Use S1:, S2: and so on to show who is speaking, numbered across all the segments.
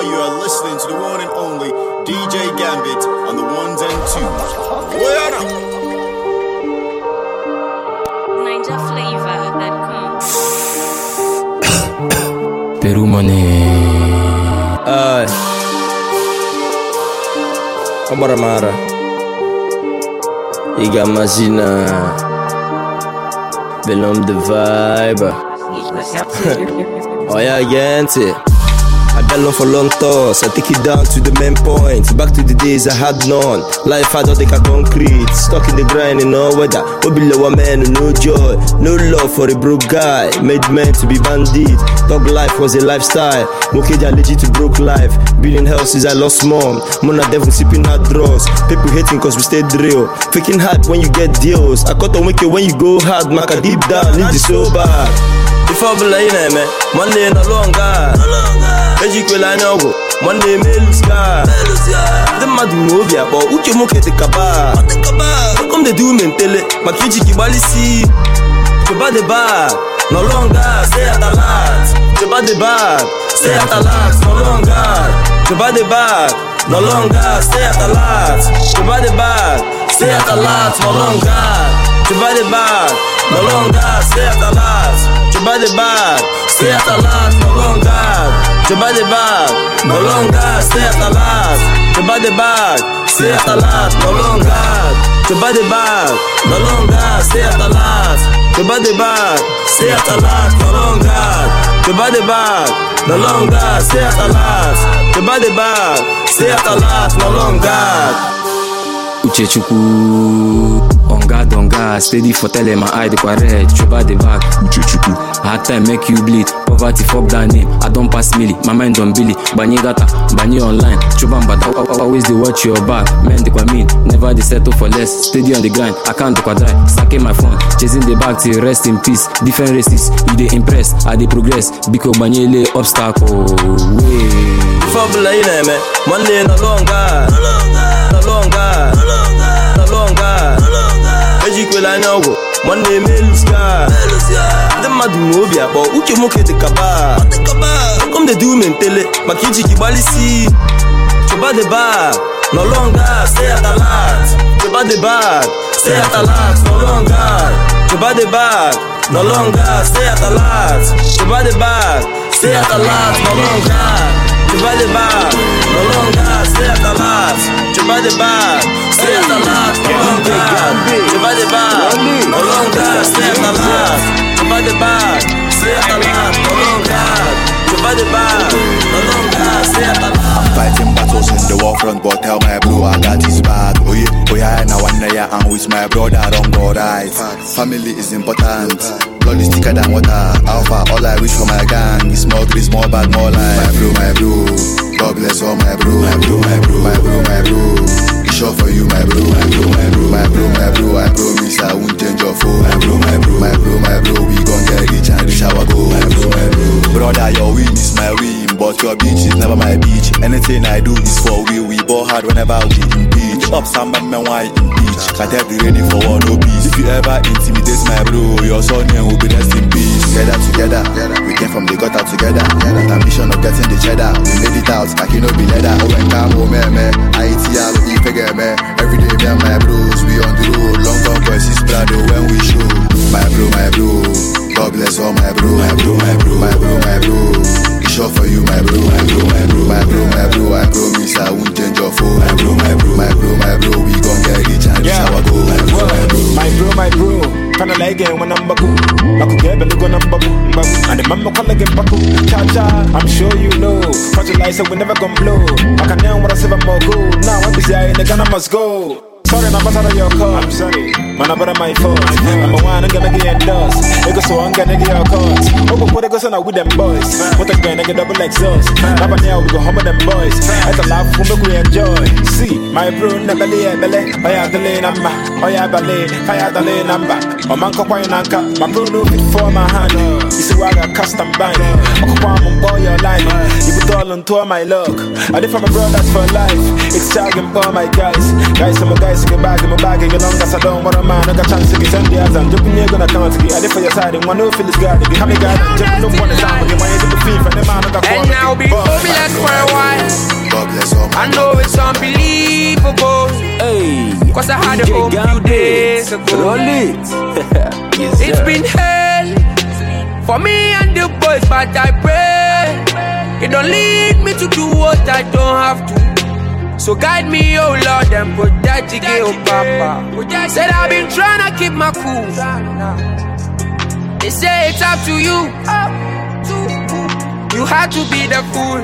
S1: now you are listening to the one and only DJ Gambit on the ones and twos. Where now?
S2: NigerFlavor.com. Peru money. Amaramara. Iga Mazina. Belum the vibe. Oh yeah, against it. I been long for long thoughts. I take it down to the main point. Back to the days I had none. Life had all the concrete. Stuck in the grind in no weather. No below a man, no joy. No love for a broke guy. Made men to be bandit. Thug life was a lifestyle. Mokeja legit to broke life. Building houses I lost mom. Mona devil sipping hard drugs. People hating cause we stay drill. Faking hard when you get deals. I cut on wicked when you go hard. Maka deep down, need the so bad. If I believe in me, one day no longer. Ejikwela nyago, one day me lose car. The mad movia, but uche moke te kaba. Come they do mentele, makiji kibali si. Choba the bag, no longer. Stay at the lot. Choba the bag, stay at the lot. No longer. Choba the bag, no longer. Stay at the lot. Choba the bag, stay at the lot. No longer. Choba the bag, no longer. Stay at the lot. Choba the bag, stay at the lot. No longer. Choba the bag, no longer. Stay at the lot. Choba the bag, stay at the lot. No longer. Choba the bag, no longer. Stay at the lot. Choba the bag, stay at the lot. No longer. Choba the bag, no longer. Stay at the lot. Choba the bag, stay at the lot. No longer. Uchechuku. On guard, steady for telling my eye the red. Choba the back, Uchuchuku. Hard time make you bleed. Poverty fuck that name. I don't pass milli, my mind on Billy. Bani data, bani online. Choba but always they watch your back. Men they mean, never they settle for less. Steady on the grind, I can't do quadri. Sacking my phone, chasing the bag till rest in peace. Different races, you they impress, I they progress. Because bani lay obstacle. Fabula in me, one day no longer, no longer, no longer. Ejikwela nyago, one day me lose car. The mad movia, but uche moke te kaba. Come they do mentele, makiji kibali si. Choba the bag, no longer. Stay at the lot. Choba the bag, stay at the lot. No longer. Choba the bag, no longer. Stay at the lot. Choba the bag, stay at the lot. No longer. Choba the bag, no longer. Stay at the lot. Choba the bag, stay at the lot. No longer. Choba the bag, no longer. Stay at the lot. Choba the bag, stay at the lot. No longer. Choba the bag, no longer. Stay at the lot.
S3: I'm fighting battles in the war front, but tell my bro I got his back. Oh yeah, now one day I'm with my brother, don't go right. Family is important. Blood is thicker than water. Alpha, all I wish for my gang is more grace, more bad, more life. My bro, God bless all my bro. My bro. It's sure for you, my bro. My bro. I promise I won't change your phone. My bro. We gon' get rich and reach our goal. My bro. Brother, your win is my win, but your beach is never my beach. Anything I do is for we ball hard whenever we impeach. Up some men why impeach. Can't be ready for war, no peace. If you ever intimidate my bro, your son will be rest in peace. Together, we came from the gutter together. The ambition of getting the cheddar, we made it out like you know be leather. Oh, when come home, man, ITL, figure, man. Every day, me and my bros, we on the road. Long time boys is proud when we show. My bro. God bless all my bro. My bro. It's sure for you, my bro. My bro. I promise I won't change your phone. My bro. We gon' get rich and reach our goal.
S4: My bro. Kinda like it when I'm baku. Baku get belly go number baku. And the mama call again baku. Cha. I'm sure you know. Fertilizer we never gon' blow. I can now what I say more gold. Now I'm busy in the gun I must go. Sorry, I'm out of your call. I'm sorry, man, I'm my fault. I'm a one, I'm gonna get endorsed. It goes so I'm gonna get your cards. Oh, but what it goes on with them boys? What a gonna get double exhaust. Now, now we go home with them boys. As a laugh, we enjoy. See, my bro, never lay, belly. I have the lane number. I have a lane, I have the lane number. Oh, man, Koyanaka. My bro, no fit for my hand. You see, I got custom bang. I'm on boy, your line. You put all on tour, my luck. I did for my brothers for life. It's charging for my guys. I'm a guys. Get back in my bag, and long as I don't want a man, I got chance to get 10 years and jumping you're gonna count to get. I did for your side, and one no feel is God. If you have me, God, and jumping up on the sound, and you want to be thief, and the man, I got.
S5: And now be homeless for a while. cause I had a home few days ago. It's been hell for me and the boys, but I pray it don't lead me to do what I don't have to. So guide me, oh Lord, and protect the gay, oh Papa. Said I've been trying to keep my cool. They say it's up to you. You had to be the fool.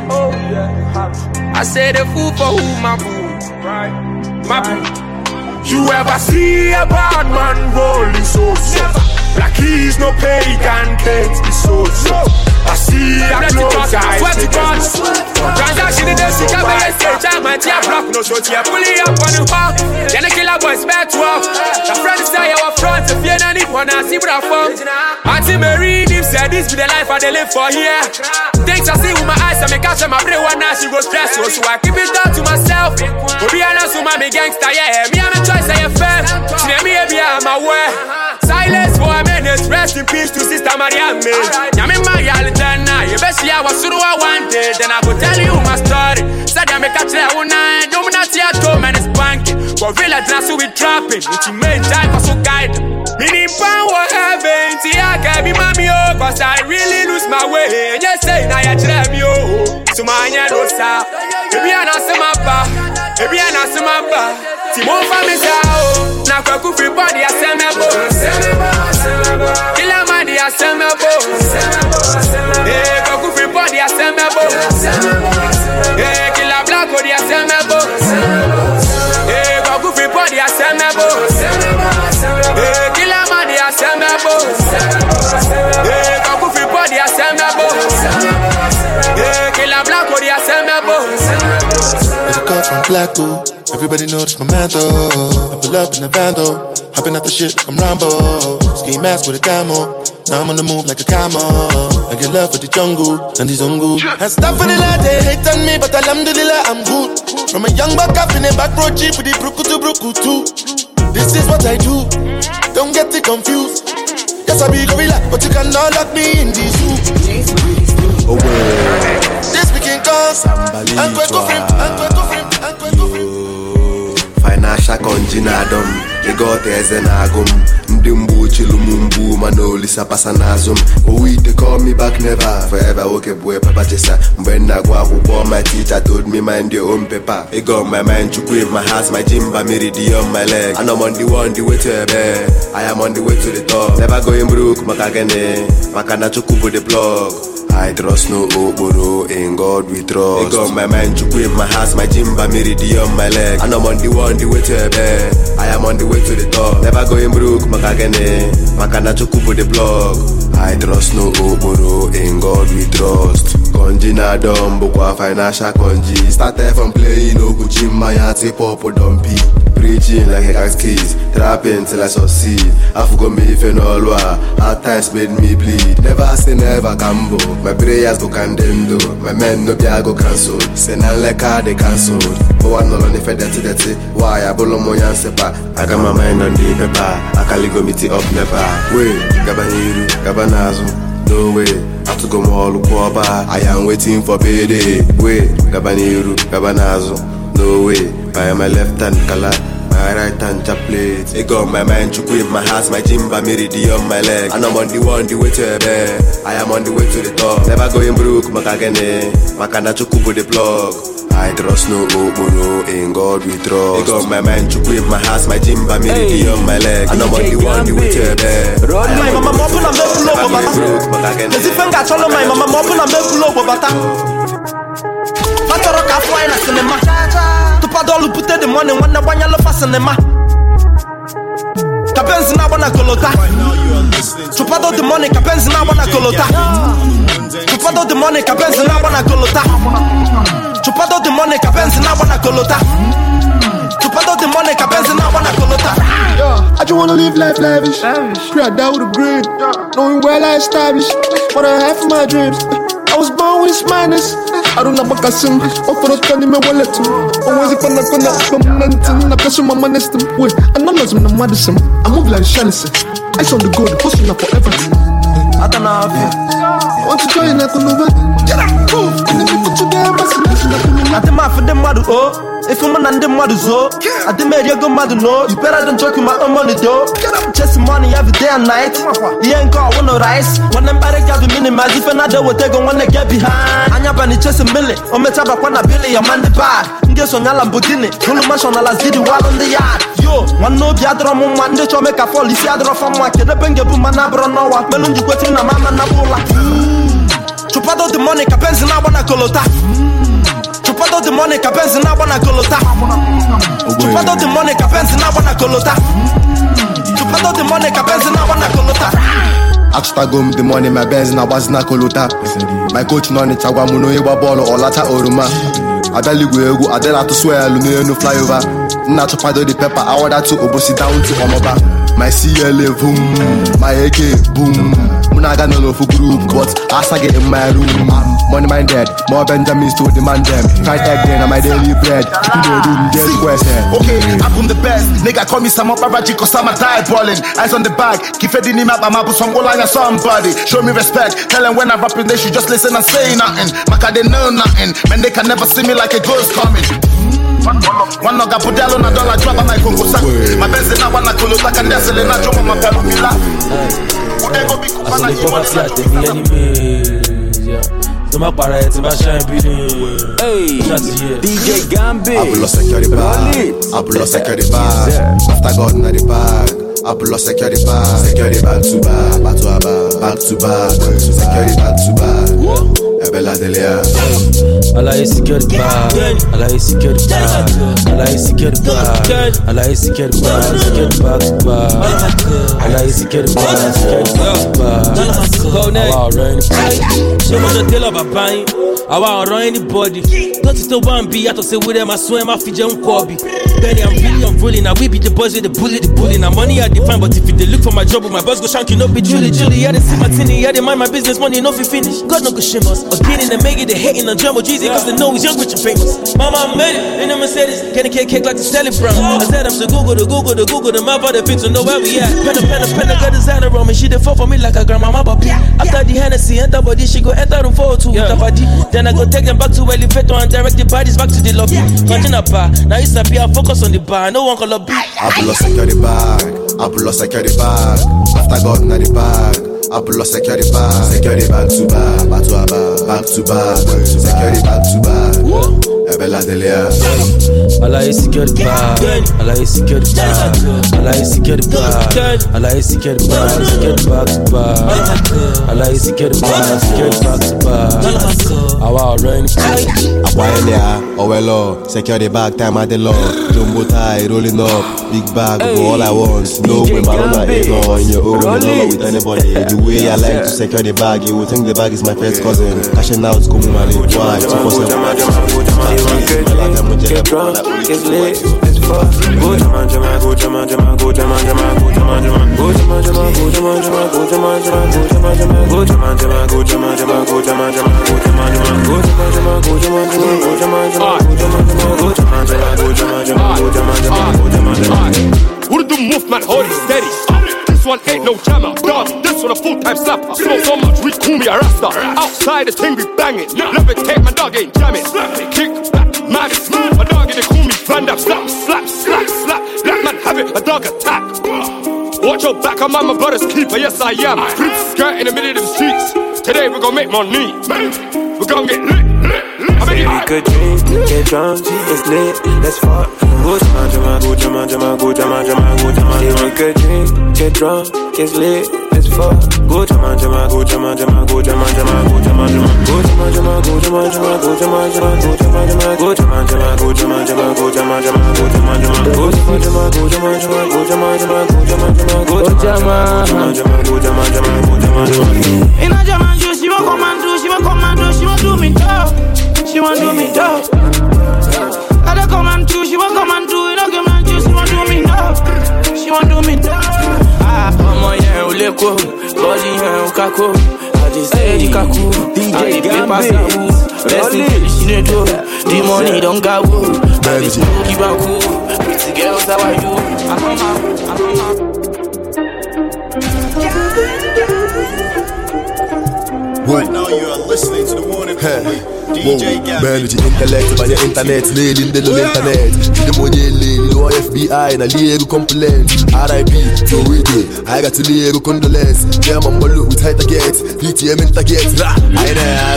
S5: I say the fool for who, my boo. My boo. You ever see a bad man rolling so like he's no pagan, can't be so. I see a close guy. Swear to God. Transaction in the sick of a stage. I'm a tear block. No short here. Pulling up on the park. Then a killer boy spare 12. The friends say our front. If you don't need one, I see what I found. Auntie Mary Deep said this be the life I live for here. Things I see with my eyes. I make catch my brain one night. She goes stress. So I keep it down to myself. But be honest with my gangster. Yeah, me I'm a choice. I am fam. She name me I'm aware. Silence for a minute. Rest in peace to Sister Mariam. Yami Mariam. You best see I was so I wanted. Then I go tell you my story. Said I make a try one night. No, not see at home and it's banking. But village that's who we trapping. It's your main time for so guide. Meaning power heaven. See I can be mommy oh. Cause I really lose my way. And you say now you try me oh. So my hand no sa. Baby I not see my pa. Baby I not see my pa. Timon family sa oh. Now go free body I say me bo. Kill a man I say me bo. Hey, go free body, I send me bo. Hey, kill a black body, I send me bo. Hey, go free body, I send me bo. Hey, kill a man, I send me bo. Hey, go free body, I send me bo. Hey, kill a black body, I send me bo.
S6: It's a call from Blacko. Everybody knows my man though. I pull up in the van though. Hopping out the shit like I'm Rambo. Ski mask with a camo. Now I'm on the move like a camel. I get love for the jungle and the zungu. And stuff for the lad, they hate on me, but alhamdulillah, I'm good. From a young buck up in a back road jeep with the bruku to bruku too. This is what I do, don't get it confused. Yes, I be gorilla, but you cannot lock me in the zoo. This weekend comes, and we're
S3: Financial conjinadum, they got as an agum. Mdimbu chilumumbu manoli sapasanazum. Oh, they call me back never. Forever okay boy papa jessa. When I go my teacher told me mind your own paper. It got my mind to quit my house, my jimba meridian my leg. And I'm on the way to a bed. I am on the way to the top. Never going broke, makagene. Makana chukubu the plug. I trust no oboro, in God we trust. It got my mind to quit my house, my jimba meridian my leg. And I'm on the way to a bed. I am on the way to the top. Never going broke, makagene. Makana chukubu the plug. I trust no oboro, in God we trust. Konji na dumbo kwa financial konji. Started from playing Oguchi Mayati Popo Dumpy. Preaching like a keys, trapping till I succeed. I forgot me if you know hard times made me bleed. Never say never gamble. My prayers go condemned. My men no be I go cancelled. Say na like car they cancelled. But one no if I dirty. Why I bolo mo yan sepa. I got my mind on the paper. I can go meet it up never. Wait, Gabaniru, Gabanazo. No way, I have to go more look over. I am waiting for payday. Wait, Gabaniru, Gabanazo. No way, by my left hand color, my right hand chaplet. It got my mind to quit my house, my jimba meridian my leg. And I'm on the way to a bed. I am on the way to the top. Never going broke, makagene. Makana chukubu the plug. I trust no oboro, in God we trust. It got my mind to quit my house, my jimba meridian my leg. And I'm on the way to a bed.
S7: My mama mopping and make pull over bata. Cause if I got all of my mama mopping and make pull over bata. Fatoro ka fly na cinema. Tupadolu put the money when the one yellow for cinema. Kapenzi na wana kolota. Tupado the money kapenzi na wana kolota. Tupado the money kapenzi na wana kolota. Tupado the money kapenzi na wana kolota. Tupado the money kapenzi na wana kolota.
S6: I just wanna live life lavish. Pray I die with a grin. Knowing well I established what I have for my dreams. I was born with this madness. I don't know what I sing. Offer a penny me wallet too. Always if I'm not gonna come nothing. I press my money stem. Wait, I'm not losing the medicine. I move like Shannon. I saw the good, hustling up for everything.
S7: I don't know.
S6: I want to join that Kuluba. Get up, move. And if you put your damn message, I
S7: think my for them madu oh. If I'm an mother zo, I didn't marry a good mother no. You better than joke with my own money though. Chasing money every day and night. He ain't got one no rice. When them better get the minimize, if another will take on when they get behind. And you're bunny chasing millet. On me tap on a billy, your man the bad. Guess on your Lamborghini. Full of on the city while on the yard. Yo, one no biadra one day to make a fall. If you had from my kid, up and get my nabro no one. Melon you got in a mama nabola. Chupado the money, capenzi na wana kolota. Chupado the money, capenzi na wana kolota. Chupado the money, capenzi na wana kolota. Chupado the money, capenzi na wana kolota.
S3: Extra gum the money, my Benz na wazna kolota. My coach no ni chagwa muno iwa bolo olata oruma. Adali gwegu, adela to swear lume no fly over. Na chupado the pepper, I order to obosi down to Omoba. My CLA boom, my AK boom. I got no love for group, but as I get in my room, money minded, more Benjamins to demand them. Fried egg then on my daily bread. Get question. Okay, I'm from the best. Nigga call me some Babaji cause I'm a diet balling. Eyes on the bag, keep feeding him up, I'm up with some line or somebody. Show me respect, tell them when I'm rapping, they should just listen and say nothing. Maka they know nothing, man they can never see me like a ghost coming. One noga pudelo na dollar drop on my congosa. My best in a one kuluta can dazzle in a job on my pelumila.
S8: So my para to my shine beating. Hey, DJ Gambit. I pull up security bag. I pull up security bag. After God in the bag. I pull up security bag. Security bag to bag. Back to back to back. Security bag to bag. Bella Delia. I like security bag. I like security bag. I like security bag. I like security bag. Security bag to bag. I like security bag. Security bag to bag. Go next. She wanna tell about buying. I want run anybody. Don't you still want be? I to say with them, I swear my feet on Kobe. Benny, I'm really unrolling. Now we be the boys with the bully. Now money I define, but if you look for my job with my boss, go shank you know be Julie. Yeah, they see my tinny. Yeah, they mind my business. Money no fi finish. God no go shame us. Again, they make it. They hating on Jumbo Jeezy cause they know he's young, rich and famous. Mama made it in a Mercedes. Candy cake like the Sally Brown. I said I'm so Google the map of the picture to know where we at. Pen got designer on me. She did fall for me like a grandma puppy. After the Hennessy enter body, she go enter room 402 with her body. Then I go take them back to elevator and direct the bodies back to the lobby. Continue bar. Now it's happy, I focus on the bar. No one call up. I pull up security bag. I pull up security bag. After God in the bag. I pull up security bag. Security bag to bag. Back to bag. Back to bag. Security bag to bag. Bella Delia. I like security bag. I like security bag. I like security bag. I like security bag. Security bag to bag. I like security bag. Security bag to bag. I want run.
S3: I want there. Oh well, security bag time at the law. Jumbo tie rolling up. Big bag for all I want. No way, Marona ain't on your own. Not with anybody. The way I like to secure the bag, you would think the bag is my first cousin. Cashing out, come on, why?
S9: Get drunk, get lit, it's fuck. Go jama jama, go jama jama, go jama jama, go jama jama, go jama jama, go jama jama, go jama jama, go jama jama, go jama jama, go jama jama, go jama jama, go jama jama, go jama jama, go jama jama, go jama jama, go jama jama, go jama jama, go jama jama, go jama jama.
S5: Urdu movement, hold it steady. This one ain't no jammer, dog. This one a full-time slapper. Smoke so much, we call me a rasta. Outside the thing be banging. Levitate, my dog ain't jamming. Kick back, mad is smooth. My dog they call me Van slap, slap, slap, slap. Black man have it, a dog attack. Watch your back, I'm my brother's keeper. Yes I am. Skirt in the middle of the streets. Today we gon' make money. We gon' get lit.
S9: Say we could drink, get drunk, it's lit, let's fuck. Go jama jama, go jama jama, go jama jama, go jama jama. Say we could drink, get drunk, it's lit, let's fuck. Go jama jama, go jama jama, go jama jama, go jama jama. Go jama jama, go jama jama, go jama jama, go jama jama. Go jama jama, go jama jama, go jama jama, go jama jama. Go jama jama, go jama jama, go jama jama, go jama jama. Go jama jama, go jama jama, go jama jama.
S10: In a jama, she won't come and do, she won't come and do, she won't do me dog. She won't do me dog. I don't come and do, she won't come and do, you don't come and do, she won't do me dog. She won't do me dog. Ah, mama yeah, uleko, body yeah, ukako. I just say the kaku, I the paper sabu. Best thing she need do, the money don't go. Baby, keep on cool. Pretty girls, how are you? I come out.
S1: Right now you are listening to the one and only DJ Gambit.
S11: Man with the intellect by the internet, lady in the internet. The money lady, no FBI, na legal complaint. RIP, to radio, I got to legal condolence. Yeah, I'm with tight targets, PTM in targets. I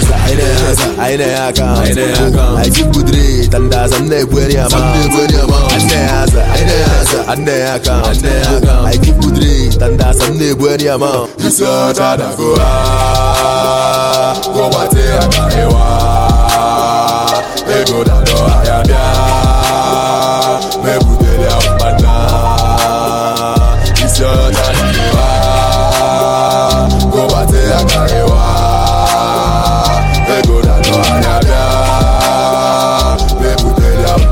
S11: keep good rate, and as I'm never where I'm I keep good rate, and as I'm never where I'm it's a tada go back there, they go down to Ayabia, me put it out, but now it's your time. Go back there, they go down to Ayabia, me put it out,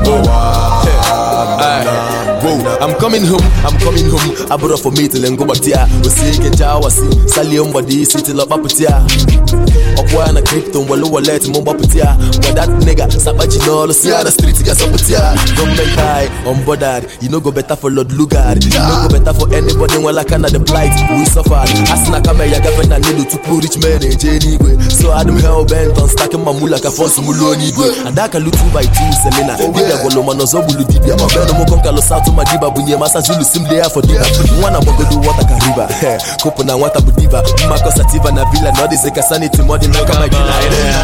S11: I'm coming home. I brought for me till and go back there. We see get Jawasi, Salium body, city love up here. Okwana crypto, Wallowa let him up here. But that nigga, Sabajino, see the street, get up here. Government high, unbothered. You know, go better for Lord Lugard. You know, go better for anybody when I can the plight. We suffered. Asna Kamaya Gavin and Nidu to poor rich men, anyway. So I'm hell bent on stacking my mulaka for some Muloni. And that can look 2 by 2 seminar. We are Golomanozo, Buludibia, my friend, Mokonkalo South to Madiba, Bunya Massa Zulu, simply for dinner. One of them do what I can river. Kopuna wata budiva. Mako sativa na villa. No this is sanity more than like my killer.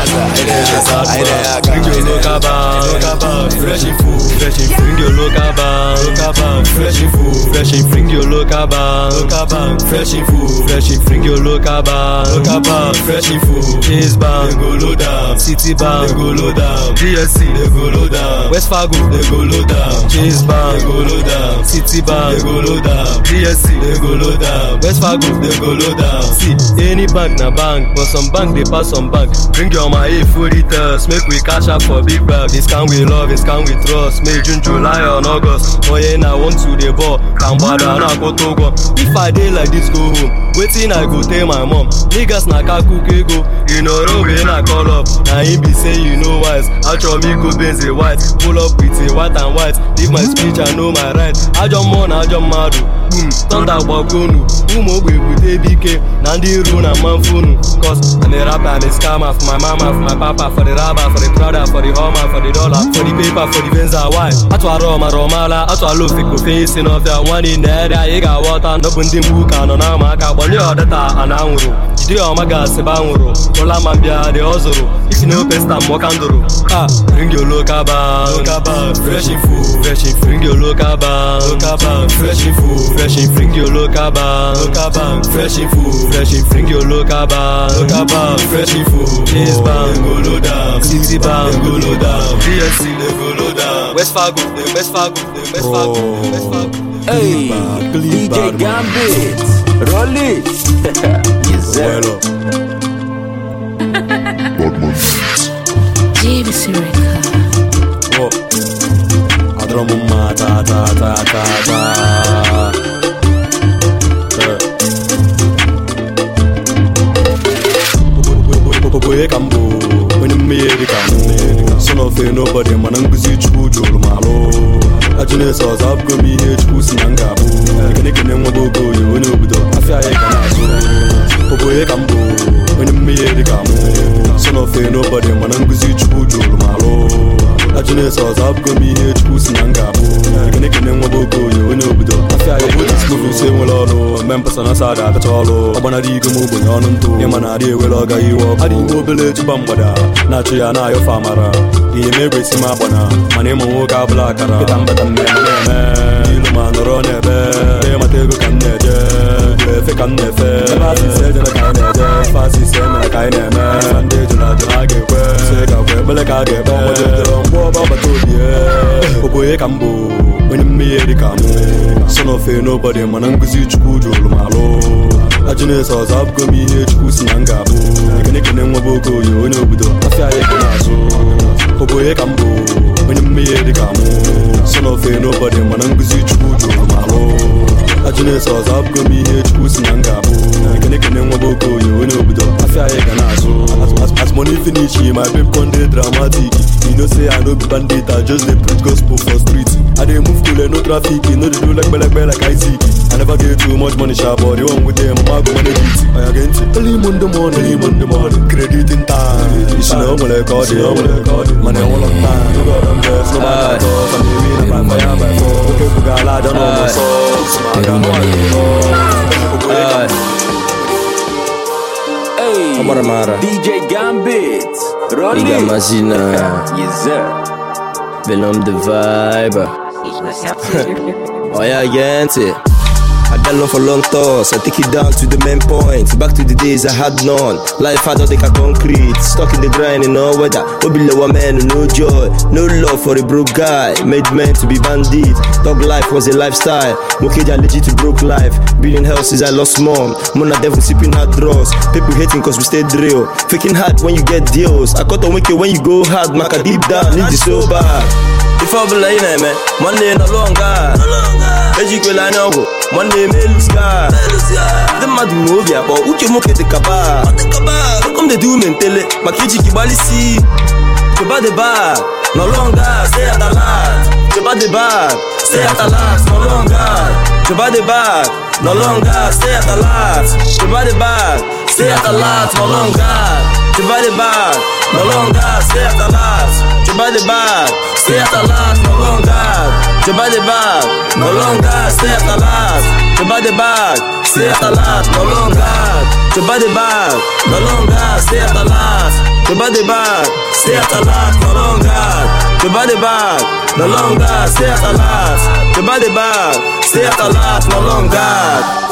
S8: Bring your local bar, fresh and food, fresh and bring your local bar, fresh and food, fresh and bring your local bar, fresh and food, fresh and bring your local bar, fresh and food, Chase bar, they go low down, City bar, they go low down, DSC, they go low down, West Fargo, they go low down, Chase bar, they go low down, City bar, they go low down, DSC, they go low down, West Fargo, they go low down. See, any bank na bank, but some bank they pass some bank. Bring your money for returns, make we cash up for big bag. This can we love, this can we trust. May June, July or August. Oh yeah, now want to the ball. Can bother na go to go. If I dey like this, go home. Waiting I go tell my mom. Niggas na kaku go. You know road na call up. Now him be say you know wise. I try me go benz a white. Pull up with a white and white. Leave my speech, I know my right. I jump on, I jump mad. Thunder Bagonu, Umo with ABK, Nandi Runa Manfunu. Cause I'm a rapper and a scammer for my mama, for my papa, for the rabba, for the Prada, for the Homer, for the dollar, for the paper, for the Venza. Why? Atwa Roma, Romala, Atwa Lufico, facing off the one in the area, you got water, no bundim book, and on Amaka, but you're the and Amuru. You do Omaga, Sebanguru, Ola Mambia, the Ozuru. If you know Pesta, Mokanduru. Bring your local bar, fresh and food, fresh and bring your local bar, fresh and food. Fresh and bring your local bar, fresh and food, fresh and bring your local bar, fresh and food, Chase bar, go low down, City bar, go low down, DSC, they go low down, West Fargo, West Fargo, West Fargo, West Fargo.
S9: Hey, DJ Gambit, roll it. Yes, sir.
S12: JVC Record.
S8: Adromuma ta ta ta ta ta. Boy Cambo, when you made it come, son of a nobody, Mananguzi Chujo Malo. I just saw Zabgomi, Pussy and Gabo. I can make a name of Bogo, you know, I feel like I Boy Cambo, when you made it come, son of a nobody, Mananguzi Chujo Malo. I just saw Zabgomi, Pussy and Gabo. I can make a name of Bogo, you know, I feel like it's good to say, well, members on a side at all. I want to go moving on to Yamanadi, will I you up. I didn't village Bambada, Natriana, your farmer. He may be Simabana, my name of Woka Blackara, Tambatam, Ilman, Ronebe, Matego Canada, Fican Nefe, Fassi said like I never, Fassi said like I never, Sunday to not get where, say, I get Baba to you, Oboe Cambo, when you made the Camo, son of a nobody, Mananguzi Chujo Malo. I just saw Zabgomi, Pussy and Gabo. I can make a name of Bogo, you know, I feel like I Oboe Cambo, when you made the Camo, son of a nobody, Mananguzi Chujo Malo. I just saw Zabgomi, Pussy and Gabo. I can make a name of Bogo, you know, I feel like I as money finish, my babe conde dramatic. You
S12: know say I no be bandit, I just dey preach gospel for street. I dey move cool, no traffic, no dey do like I see. I never get too much money, sharp, but the one with them, I go manage it. I again see early Monday morning, credit in time. It's no more like all the money all of time. You got them best, no matter what. I'm living a fire by four. Okay, we got a lot of no songs.
S2: Hey, Amara.
S8: DJ Gambit, Rolly.
S2: Liga Mazina.
S8: Yes, sir.
S2: Venom the vibe. Oh yeah, gente. I got love for long toss, I take it down to the main point. Back to the days I had none. Life had like a concrete, stuck in the grind in no weather. No below a man, no joy, no love for a broke guy. Made men to be bandit. Dog life was a lifestyle. Mokeja legit to broke life. Building houses I lost mom. Mona devil sipping hard draws. People hating cause we stay drill. Faking hard when you get deals. I cut on wicked when you go hard. Maka deep down, need the sober. If I be like man, one day no longer. Ejikwe la nyango, one day me lose guy. Them mad movie, but uche moke de kaba. Come they do mentele, makiji kibali si. Choba de bar, no longer. Stay at the last. Choba de bar, stay at the last. No longer. Choba de bar, no longer. Stay at the last. Choba de bar, stay at the last. No longer. Choba de bar, no longer. Stay at the last. Choba de bar, stay at the last. No longer. Choba de bar, no longer. Stay at the last. Choba de bar, stay at the last. No longer. Choba de bar, no longer. Stay at the last. Choba de bar, stay at the last. No longer. Choba de bar, no longer. Stay at the last. Choba de bar, stay at the last. No longer.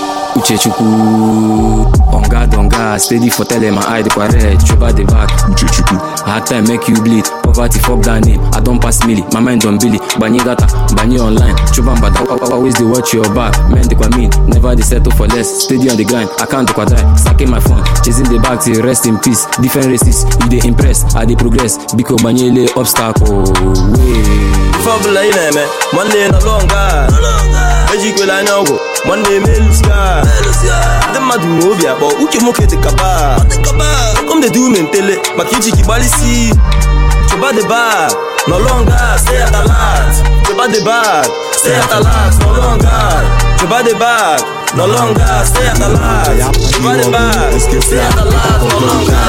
S13: Uchechuku, on guard, steady for telling my eye the parade. Choba the back, Uchechuku. Hard time make you bleed. Poverty fuck that name. I don't pass milli, my mind on Billy. Banyi data, banyi online. Choba but always they watch your back. Men they mean, never they settle for less. Steady on the grind, I can't die. Stacking my phone, chasing the back till rest in peace. Different races, if they impress, I they progress. Because banyi lay obstacle.
S2: Fabula ina man, one day no longer. Ejikwe la nyango, one day me lose guy. Them mad movie, but uche moke de kaba. Come they do mentele, makiji kibali si. Choba de bar, no longer. Stay at the last. Choba de bar, stay at the last. No longer. Choba de bar, no longer. Stay at the last. Choba de bar, stay at the last. No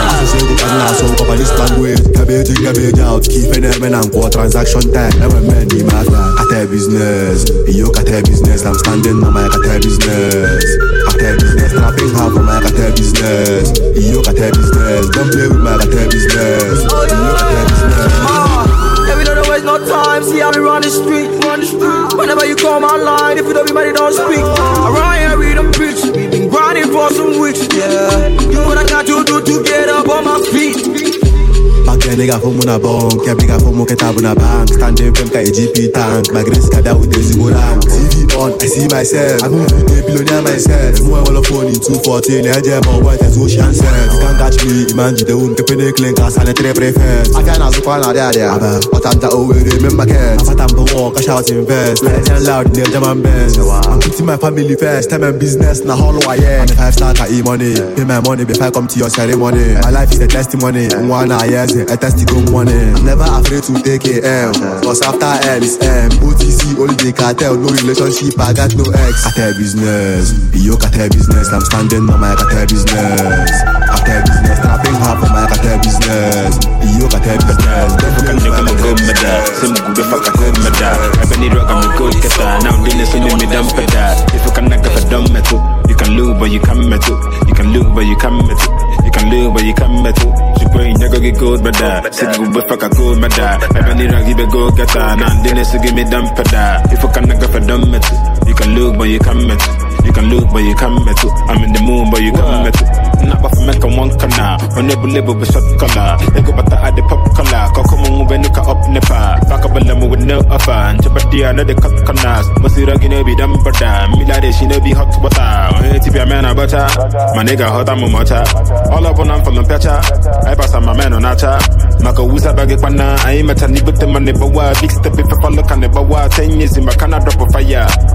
S2: longer.
S3: Cabbage out, keeping them and go transaction time. Never man, the matter. Cat business, you cat business. I'm standing on my cat business. Cat business, trapping half of my cat business. You cat business, don't play with my cat business. You cat business.
S10: Yeah, we don't waste no time. See how we run the street. Whenever you come online, if you don't be mad, you don't speak. Around here, we don't preach. We been grinding for some weeks. Yeah, you what I got to do to get up on my feet.
S3: Back then, nigga, for Muna Bonk, yeah, bigger for Moketabuna Bank. Standing from GP tank, my grace Kada with the Zimurang. TV on, I see myself. I'm moving a billionaire myself. More on the phone in 214, I jam on what as ocean says. You can't catch me, imagine the one, Capone Clinkers, and a three preferred. I can't ask one out there, but I'm the old, remember, cat. I'm the walk, I shout invest. Like a loud, near German best. I'm putting my family first, time and business, now how I am. And 5 star, I eat money. Pay my money before I come to your ceremony. My life is a testimony. 1 year. I test it on money. I'm never afraid to take a L. Cause after L is M. OTC, only the cartel, no relationship, I got no ex. Cartel business, yo cartel business. I'm standing on my cartel business. Cartel business, trapping half of my cartel business. Yo cartel business.
S14: I'm a good mother, some good fuck a good mother. I've been rock, I'm a good guitar. Now I'm listening to me dumb pedal. If you can knock off a dumb metal, you can lose, but you come metal. You can lose, but you come metal. You can lose, but you come metal. You brain, you go get good, brother. Say good fuck a good mother. I've been rock, give a good guitar. Now I'm listening to give me dumb pedal. If you can knock off a dumb metal, you can lose, but you come metal. You can look, but you come metal. I'm in the moon, but you come metal. Not off make a one canal. On the label with shot color. They go back to the pop color. Come on, when you cut up Nepa. Back up a lemon with no offer. And Chapatia, another cut canals. Masira, you know, be dumb butter. Milade, she know, be hot butter. To be a man, a butter. My nigga, hot, I'm a motor. All up on, I'm from the patcher. I pass on my man on Acha. Maka Wusa bag pana. I am a tiny bit of money, but what big step if I look on the bawa. 10 years in my can drop a fire.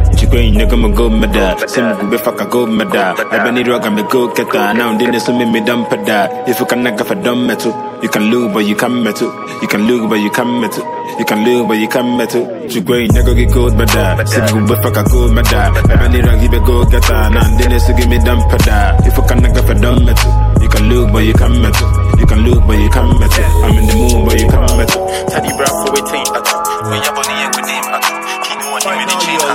S14: Chikwe nigga me go mada. Same go be fuck I go mada. I been rock and me go get that. Now then so me dump that. If you can naga for dumb metal, you can lose but you can metal. You can lose but you can metal. You can lose but you can metal. Chikwe nigga get good mada. Same go be fuck I go mada. I been rock you be go get that. Now then so give me dump that. If you can naga for dumb metal, you can lose but you can metal. You can look but you can't metal. I'm in the mood but you can't metal. Teddy Brown for waiting at when your body and with him at he know what he made it change.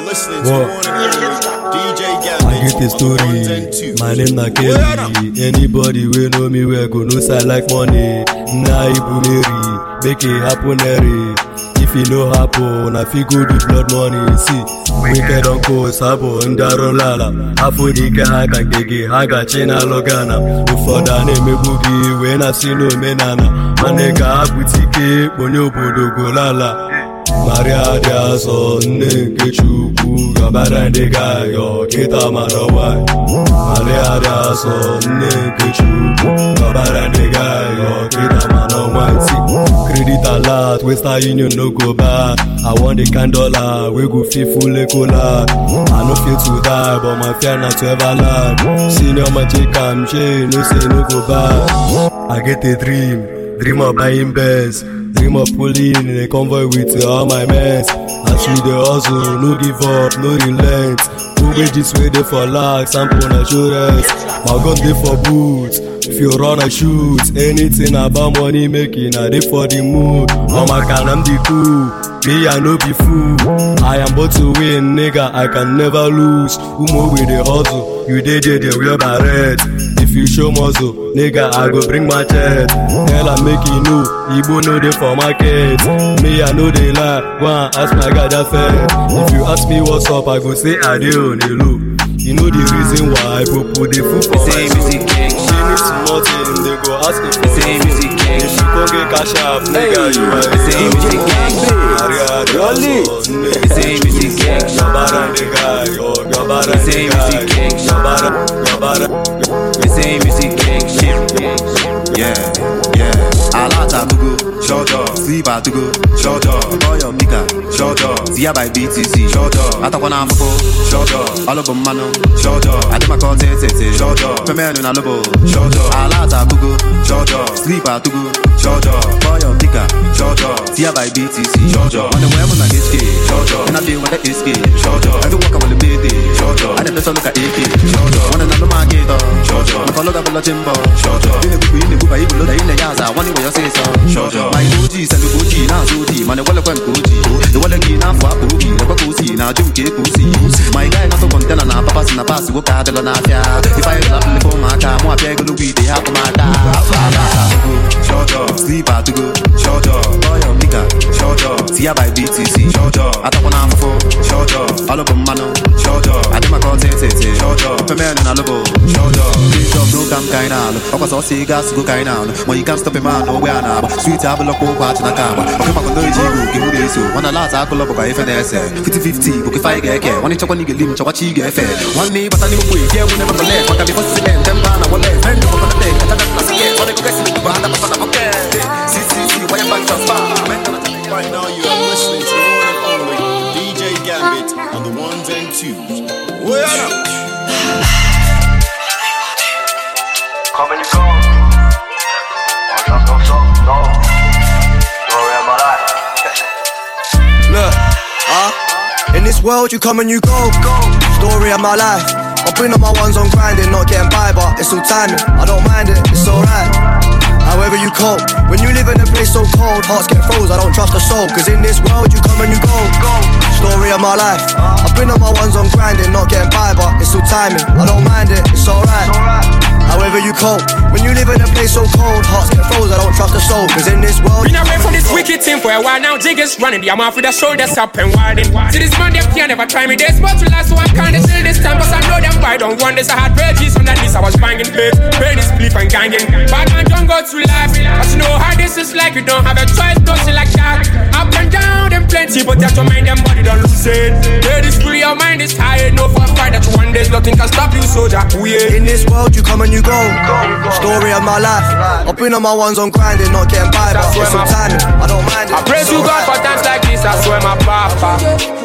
S1: DJ
S12: I get the story. My name na Kelly. Anybody we know me we go no side like money. Na Ibumeri, make it happen every. If it no happen, I feel good with blood money. See, wicked on coast, Sabo, and Darolala. Afudika, Haka, Gigi, Haka, China, Logana. Before that name, boogie, when I see no menana. Manega, Butike, Bonyo, Bodo, Golala. Maria Diaso, Nekechuku, Gabarandega, yo, Kita Manawa. Maria Diaso, Nekechuku, Gabarandega, yo, Kita Manawa. Credit a lot, Western Union no go back. I want the $10, we go feel fully cola. I no feel to die, but my fear not to ever lag. Senior magic, I'm chain, no say no go back. I get a dream of buying best. Dream of pulling in a convoy with all my mess. As we the hustle, no give up, no relent. Who wait this way there for lax, sample assurance. My gun dey for boots. If you run I shoot. Anything about money making, I dey for the mood. Oh my God, I'm the cool. Me I no be fool. I am but to win, nigga. I can never lose. Who more with the hustle? You dey wear barret. If you show muscle, nigga, I go bring my chest. Hell, I make you know, Igbo know they for market. Me, I know they lie. Go and ask my guy that fair. If you ask me what's up, I go say I dey on the low. You know the reason why I go put the food for my soul. She needs nothing, they go ask me for the music. If you go get cash up, nigga, you are the same music gang. Rolly, the same music gang. Yabara nigga, yo, Yabara nigga, Yabara.
S15: The same music gang. Yeah. Alata to go, shut up. Sleep out to go, shut up. Boy your nigga, shut up. Zia by BTC, shut up. Atakwana afoko, shut up. All of them mano, shut up. I do my call tete, shut up. Female in a lobo, shut up. Alata to go, shut up. Sleep out to go, shut up. Boy your nigga, shut up. Zia by BTC, shut up. On the way when I get scared, shut up. And I deal with the escape, shut up. Every walk I will be there, shut up. I didn't look at AK, shut up. One another market, shut up. I follow that with a Jimbo, shut up. In the book, I even look in the Yaza, one way you say so. My OG, send the OG, now Zodi, man, the Walla Quen Koji. The Walla Gina for Koji, the Bakusi, now Jim K. Kusi. My guy, not so content, and Papas in the past, work out the Lanafia. If I love the phone, my car, more beg, Louis, they have my dad. Shut up, sleep out to go, shut up. Boy, your nigga, shut up. See by BTC, shut up. I don't want to shut up. All of them, man, shut up. I do my call, shut up. Female in a lobo, shut up. Please up, no come kind of. I was all gas go kind of. When you can't stop a man, no way now. Sweet apple of poor part in a car. Okay, my no you give me so. One a lot, I call up by FNS. 50-50, book if I get care. One inch of one you get limit, what you get fair. One me, but I need to wait. Yeah, we never left. What can be possible? Them man, I will left. And for the day, I don't know. What they guess in the band, I'm okay. See, why you back to
S1: right now you are listening to the one and only DJ Gambit on the ones and twos. Where up?
S16: Come and go. No. Story of my life.
S7: Look, in this world you come and you go. Story of my life. I'll bring up my ones on grinding, not getting by, but it's all timing. I don't mind it, it's alright. However you cope, when you live in a place so cold, hearts get froze, I don't trust a soul. Cause in this world you come and you go. Story of my life. I've been on my ones on grinding, not getting by, but it's all timing. I don't mind it, it's alright. However you cope, when you live in a place so cold, hearts get froze, I don't trust a soul. Cause in this world
S5: been away from this wicked thing for a while now, jig is running. I'm off with the shoulders up and widen. See this man, they can't never try me. There's much to last, so I'm kinda chill this time. Cause I know them I don't want this. I had veggies on that list, I was banging head. Pain is split and ganging. Bad man don't go through life, but you know how this is like. You don't have a choice, don't see like that. Up and down, them plenty, but that's your mind, them body don't lose it. Head is free, your mind is tired. No for a fight that you one day, nothing can stop you, soldier.
S7: In this world you come and you go. Story of my life. I've been on my ones on grinding, not getting by, but it's some timing. I don't mind it.
S5: I pray to God for times like this, I swear my papa. I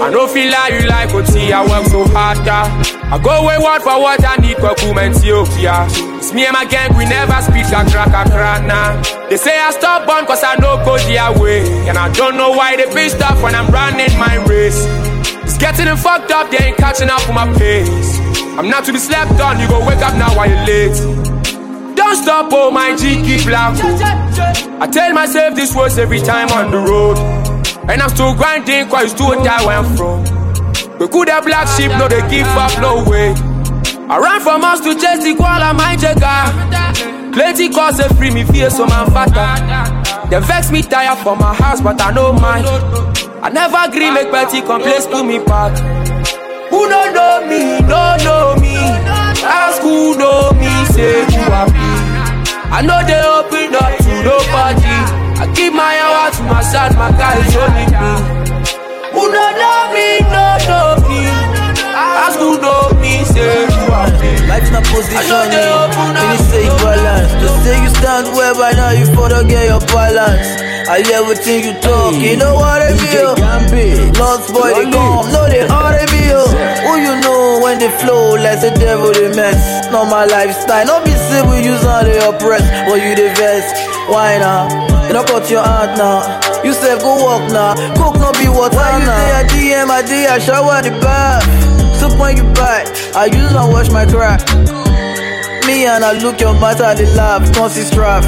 S5: I no feel like you like OT, I work so hard. I go wayward for what I need for Ethiopia. It's me and my gang, we never speak a crack, nah. They say I stop born cause I no go their way. And I don't know why they pissed off when I'm running my race. It's getting them fucked up, they ain't catching up with my pace. I'm not to be slept on, you go wake up now while you're late. Don't stop, oh my G, keep loud. I tell myself this words every time on the road. And I'm still grinding cause it's too die where I'm from. We could have black sheep, no they give up, no way. I ran from us to chase the koala, my jagger. Plenty cause they free me fear, so man fatter. They vex me tired for my house, but I know mine. I never agree, make petty complaints to me back. Who don't know me, don't know me. Ask who know me, say you happy. I know they open up to nobody. I keep my hour to my side, my guy is only me. Who don't know me, don't know me. Ask who know me, say you happy.
S10: Life's not positioning, when you say balance. Just say you stand well, by now you further get your balance. I hear everything you talk, you know what I mean? Lost boy, they come, no they are me. Who you know when they flow, like the devil they mess. Not my lifestyle, not be simple, use how they oppress. But you the best, why now? You don't cut your hand now. You say go walk now, cook no be water now. You say I DM, I shower the bath. Soup when you buy, I use and wash my crack. Me and I look your matter, they laugh, can't see strap.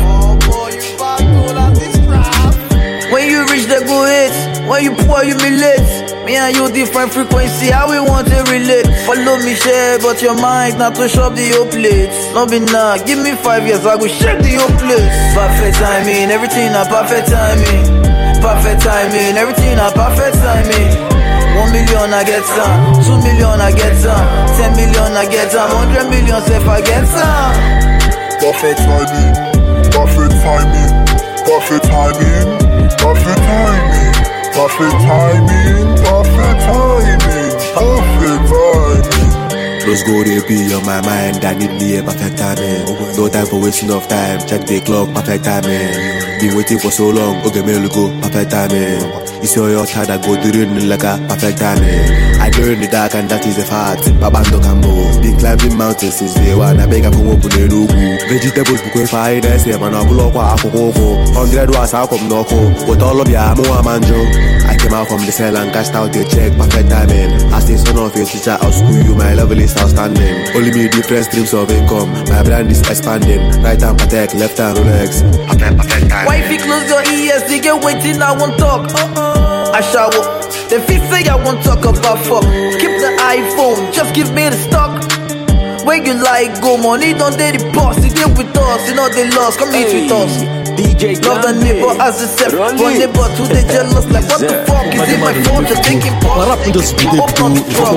S10: When you reach the good hits, when you pour you relate. Me and you different frequency, how we want to relate. Follow me share, but your mind not to shop the whole place. No be nah, give me 5 years, I go shake the whole place. Perfect timing, everything a perfect timing. Perfect timing, everything a perfect timing. 1 million I get some, 2 million I get some, 10 million I get some, 100 million if I get some.
S17: Perfect timing, perfect timing, perfect timing, perfect timing, perfect timing, perfect timing, perfect timing.
S3: Those go they be on my mind, I need me a perfect timing. No time for wasting of time, check the clock, perfect timing. Been waiting for so long, okay, me go, perfect timing. You see your child that go during like a perfect timing. I go in the dark and that is a fact. Babando can move. Been climbing mountains since day one. I beg up for open the logo. Vegetables because fine, I say man, I block what I go. 100 was out from Noko. But all of ya, more manjo. I came out from the cell and cashed out the check, perfect timing. As the son of a teacher, I'll school you, my level is outstanding. Only me different streams of income. My brand is expanding. Right hand Patek, left hand Rolex. Perfect timing.
S10: Why if you close your ears, they get waiting, I won't talk. I shower, the feet say I won't talk about fuck. Keep the iPhone, just give me the stock. When you like go, money don't they the boss. You deal with us, you know they lost, come eat with us. DJ love the neighbor as a self, one neighbor to the jealous. Like what the fuck is in my phone to thinking pause. Open the trunk.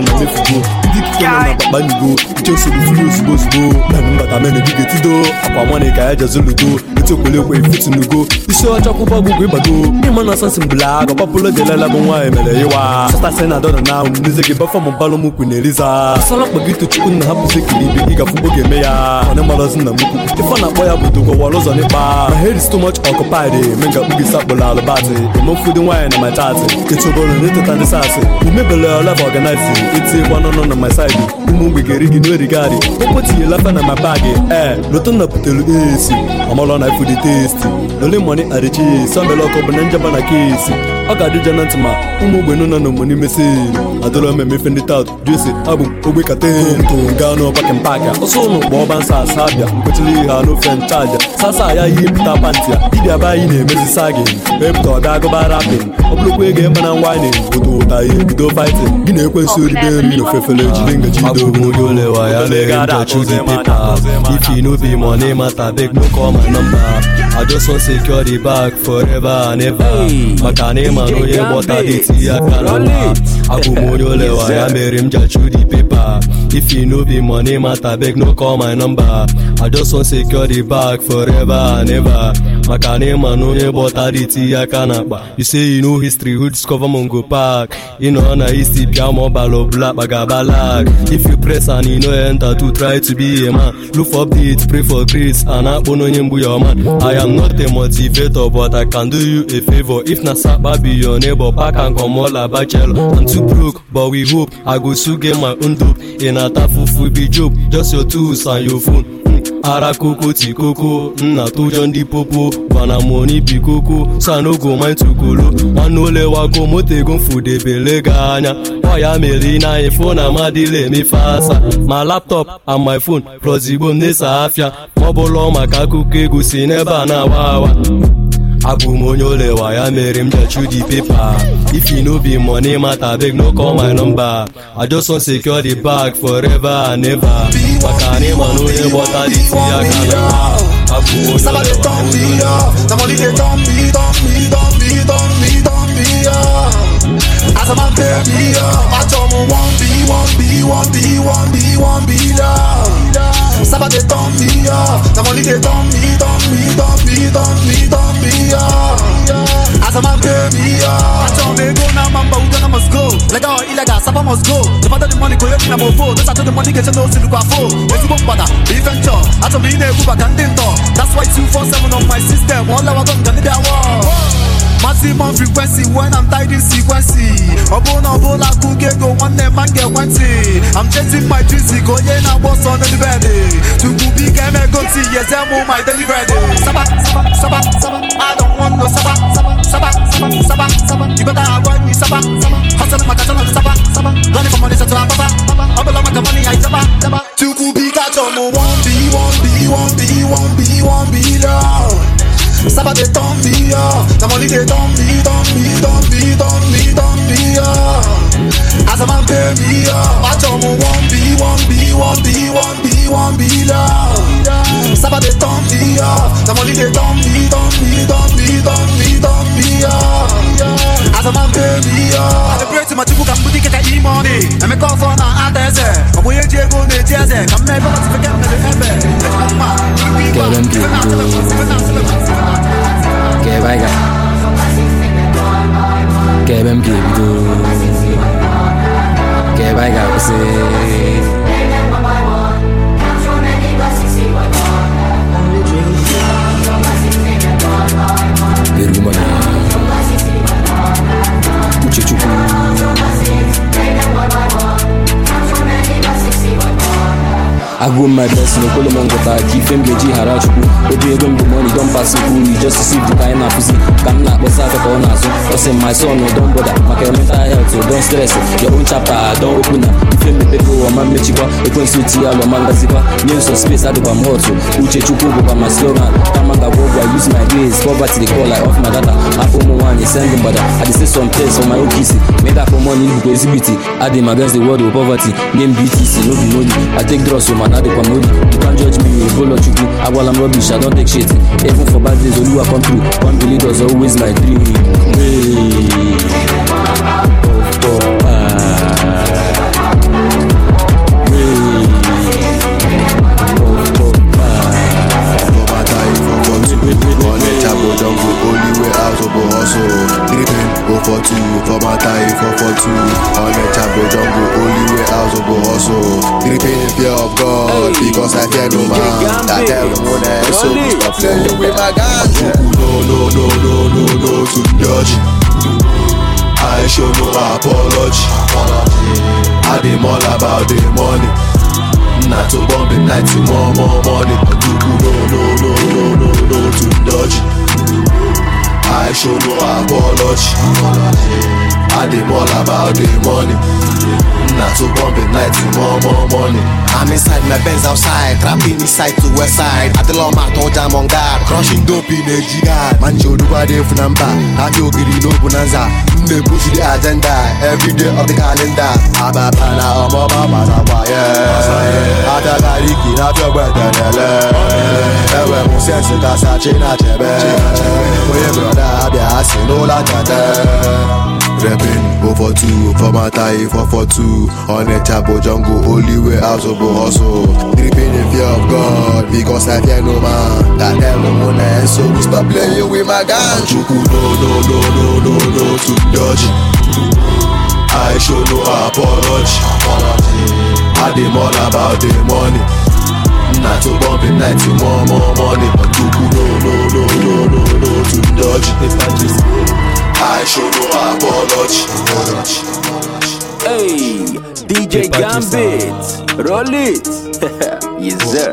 S12: Just the fuse goes go. But I'm in a big do. I want to get a Zulu do. It's a cool way fits in the go. You saw a chop over go. You man has some black, a popular de la Boy, you are. So I send a dollar now. Music about from a balomu Kuneliza. Salak Bagito Chukun Hapuzik, big of Bugemea. On a Malazan, the fun of boy to go wallows on the bar. My head is too much occupied. Menga Boogie Sabala Bati. The more food and wine on my tattoo. It's a ball and little and assassin. Remember, I love organizing. It's a one on my side. The movie getting no regard. What's your laughing at my bag? Not up to easy. I'm all on I food taste. Only money at the cheese. Some lock up and Jabana case. I got the Janatma. Who when no money missing. I don't know me find it out. Juicy, Abu, Ubicate, Gano, Pack and Packer. Also, no Bob and Sasabia. Actually, I no friend charger. Sasaya. Tapantia, Idia buying a Mississagi, Pepto, Gago Barapin, Obloque game and whining, Udo fighting, Guinea Quesu, the Fefele, Linga Chido, Mugole, I choose the paper. If you know the money, matter, beg no call my number. I just want secure the bag forever and ever. Makanema, no, yeah, what I did, I can't. I go Mugole, I made him judge the paper. If you know the money, matter, beg no call my number. I just want secure the bag forever and ever. Makanema no ye botariti akanaba. You say you know history, who discover Mongo Park. You know na history piamo balo black bagabala. bag. If you press and you no enter to try to be a man, look for updates, pray for grace, and I don't know your man. I am not a motivator, but I can do you a favor. If na Saba be your neighbor, back and come all about cello. I'm too broke, but we hope I go soon get my own dope. In a tafu be joke, just your tools and your phone. Ara koko ti koko, na to John di popo, bana money be koko, so I no go mind to kolo. One ole wa go mote gon fude bele ganya. Waya melina iPhone amadile mi fasa. My laptop and my phone plus the bone afia. Mobolo makaku ke go sineba na wawa. Abu monyole waya merim just through the paper. If you no be money matter, beg no call my number. I just want secure the bag forever and ever. Makani manole water the tea I can. Abu monyole waya.
S18: Somebody they don't be. As a man pay me up, I told me one be love. Somebody don't be up. Somebody they don't be up. As a man pay me up, I told me go now, man, but we must go. Like how illegal, Saba must go. The father the money go in a mobile. Just after the money get to know to look at four. If you won't bother, be venture. I told me in a group I can't talk. That's why 247 on my system. All I got done that war. Maximum frequency when I'm tied in sequence. Obo la kuge go one day man get one thing. I'm chasing my dreams, go yeah now boss on the bed. To go big and go see yes I'm on my daily bread. Saba, I don't want no Saba. You better avoid me Saba. Hustle my catch on Saba. Running for money so I'm Baba. All my money I Saba. To go big at on one be love. Saba they don't be up. The money they don't be up. As a man pay me up. I told me one be love. Saba they don't be up. The money they don't be up. As a man pay me up. I pray to my people can put it get money. And me call for now others. I'm going to go to Jersey. Come never forget me the heaven.
S13: Que vaya, que ven que vaya, pues I go my best, no call man gota. Keep him geji harachuku. Obi egom the money don't pass the cool. Just to see the kind of pussy. Come na bossa for corner so. I say my son, no don't bother. My mental health, so don't stress. Your own chapter, don't open up. If you me people, man me chico. If you see tia, no man gazipa. New so space, I do come hot so. Uche chuku go my slogan. Tamanga go, I use my days. Poverty they call like off my data. Apple mo one, you send them brother. I just say some place for my own kissy. Made up for money, you go exhibit it. I dem against the world of poverty. Name BTC, no be money. I take drugs from my daddy. You can't judge me, you follow you. I while I'm rubbish, I don't take shit. Even for bad days, Oluwa come through. One believe was always my dream.
S3: For two, for my tie, for two. On the chapel jungle, only way out of hustle. Gripping in fear of God, because I fear no man. That tell the one that so we stop playing with my guns. No, to judge. I show no apology. I dem all about the money. Not to bomb the night, more money. No, to dodge. I show no apology. I dem all about the money. Not to bump it night to more money. I'm inside my Benz outside, trapping inside to west side. At the law mat on jam on guard, crushing dope in a jihad. Man show do what they for number. I feel good no bonanza. They push the agenda every day of the calendar. Ababana Obama yeah. Atagariki na feel better than ewe mo sense kasa chena chebe. Oye brother abia asinola jade. Reppin' go for two, for my tie, for two. On the chapel jungle, only way out of hustle. Gripping in fear of God, because I fear no man. That never wanna end, so we stop playing with my guns. No, to dodge.
S11: I show no apology. I dey all about the money. Not to bump it 90 more money. But to no to dodge. I show no apology.
S13: Hey, DJ Gambit, roll it. Yes sir.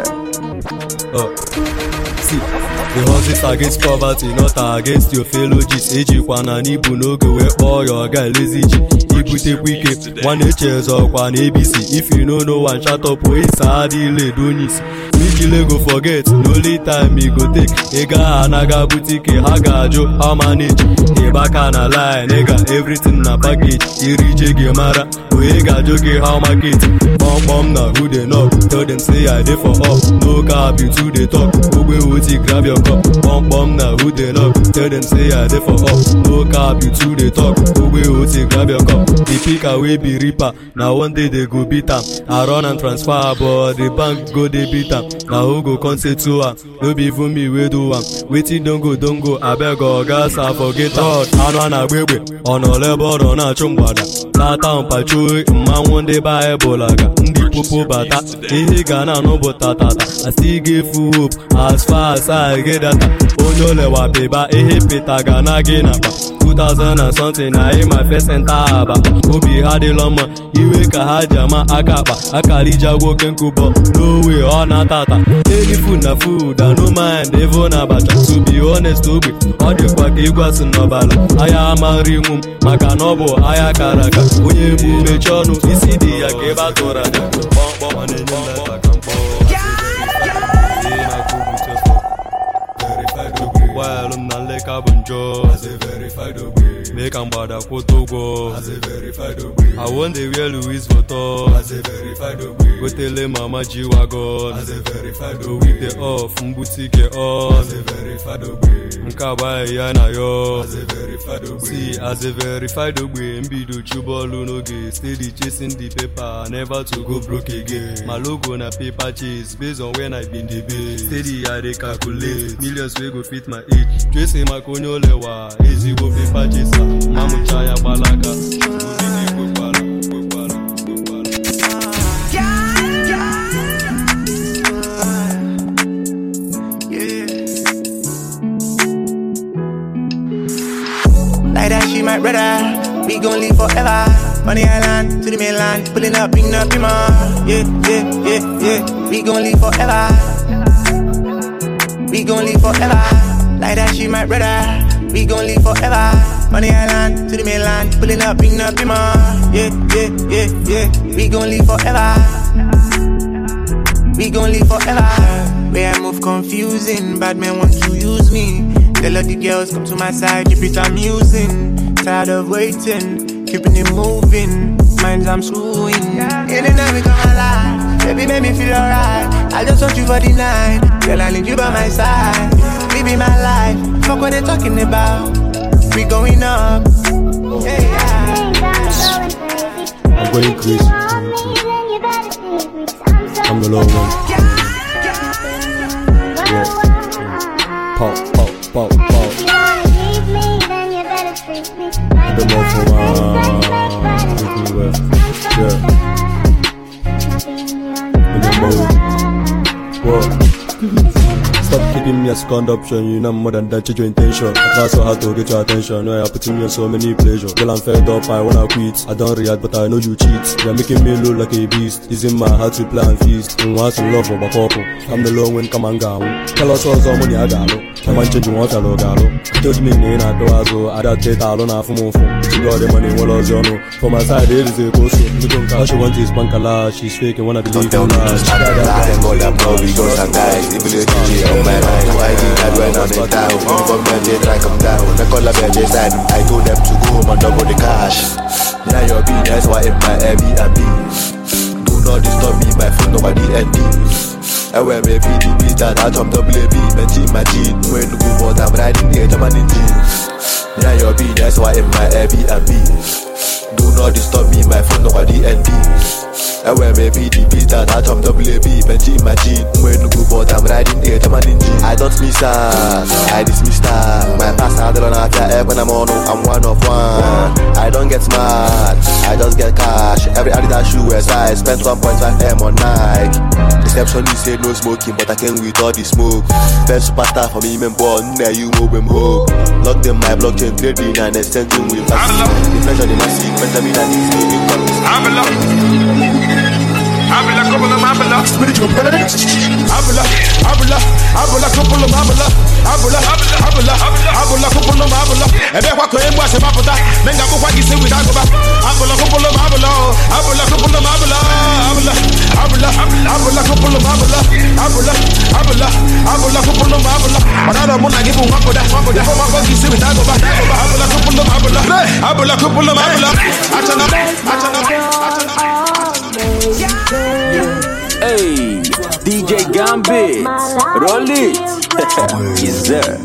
S12: See, the hustle against poverty, not against your fellow G's. Ejikwana n'ibu n'oge wee kpọọ your guy lazy G. Ibutekwa ike, one HS ọkwa na ABC. If you know one, shut up, isa adịla edonis. Ijile go forget, the only time he go take. Ega anaga boutique, ha ga-ajụ how manage. Ịbaka na line, nigga, everything na package. Irije gị mara, onye ga-ajụ gị how market. Bom na who they knock, tell them say I dey for up. No cap, you too they talk. Ogbe oti grab your cup. Bom na who they knock, tell them say I dey for up. No cap, you too they talk. Ogbe oti grab your cup. The pick away be reaper, now one day they go beat am. I run and transfer, but the bank go they beat am. Now who go come say to her? No be even me we do am. Waiting don't go. I beg or gas I forget all. I know baby, on a level on a chumbada. Tata on patrol, man one day buy a bolaga. Ndi popo bata, he gana no botata. I still give hope as far as I get that. Onyole wa beba, peta gana genapa. 2000 and something, I in my first entaba. Obi hadi loma, iwe ka hajama akaba. Akalija woken kubo, no way on a tata. Any food na food, I no mind, even a bacha. To be honest, Obi, all the quack in Nobala. I am a rimum, Makanobo, Ayakaraka. Uye mume chono, isidi ya keba torada. While I'm not like a bunjo, as a verified obey. Make am bada photo go, as a verified obey. I want the real Louis photo, as a verified obey. Go tell him Mama G-Wagon, as a verified obey. With the off, mbutike on, as a verified obey. Mkabai yana yo, as a verified obey. See, as a verified obey. Mbido chubolu no gay, steady chasing the paper, never to go broke again. My logo na paper chase, based on when I been the base. Steady I dey calculate, millions we go fit my age. Tracy Makonyo lewa, easy go paper chaser. Mamu chaya balaka,
S10: like that she my brother, we gon' live forever. Money Island to the mainland, pulling up in the Pima. Yeah. We gon' live forever. We gon' live forever. Like that she my brother, we gon' live forever. Money Island to the mainland, pulling up in the Pima. Yeah. We gon' live forever. We gon' live forever. Where I move confusing, bad men want to use me. Tell all the girls come to my side, keep it amusing. Tired of waiting, keeping it moving. Minds I'm screwing. In and out we come alive. Baby make me feel alright. I just want you for the night. Girl I need you by my side. We be my life. Fuck what they talking about. We going up. Yeah.
S12: I'm going crazy. I'm the low one. Yeah. Pop. The more for yeah. In the mode. What? Stop keeping me as conduction, you know more than that, change your intention. I try so hard to get your attention, why I putting you in so many pleasure. Girl, I'm fed up, I wanna quit. I don't react, but I know you cheat. You're making me look like a beast. It's in my heart to play and feast. And want some love for my couple. I'm the long when come and go. Tell us what's all money I got. Come and change you want to look at. Told me in a do I got take all on half a month. She got the money, well, as you know. For my side, it is a ghost. All she wants is bankala. She's fake and wanna believe in her. She got that more than we go sometimes. My mind, why did I when I'm in town? Government they track them down. I call up their side. I told them to go home and double the cash. Now your that's why in my Airbnb. Do not disturb me, my phone nobody ND. I wear my PDB that I top WB. Mention my jean. When you go for I'm riding the German in jeans. Now your that's why in my Airbnb. Do
S11: not disturb me, my phone no DND. And when me PDP that I jump WAP, Benji imagine when you go but I'm riding the I'm an engine. I don't miss her, I dismiss her. My past I don't have your air when I'm on, I'm one of one. I don't get smart, I just get cash. Every Adidas shoe as I spent 1.5M on Nike. Receptionist said no smoking, but I came with all the smoke. Best superstar for me, man, born there you move him hope. Lock them my blockchain trading and extending with passive. The pressure the massive, vitamin and easy income.
S5: Abula, couple of Abula, spiritual parents. Abula, couple of Abula, Abula, couple of Abula. And then what came was a Maputa, then I go what you say with Abula, couple of Abula, couple of Abula, couple of Abula, couple of Abula. But I don't want to give you one for that, what you say with Abula, couple of Abula, couple of
S8: Hey, DJ Gambit, roll it. Yes, sir.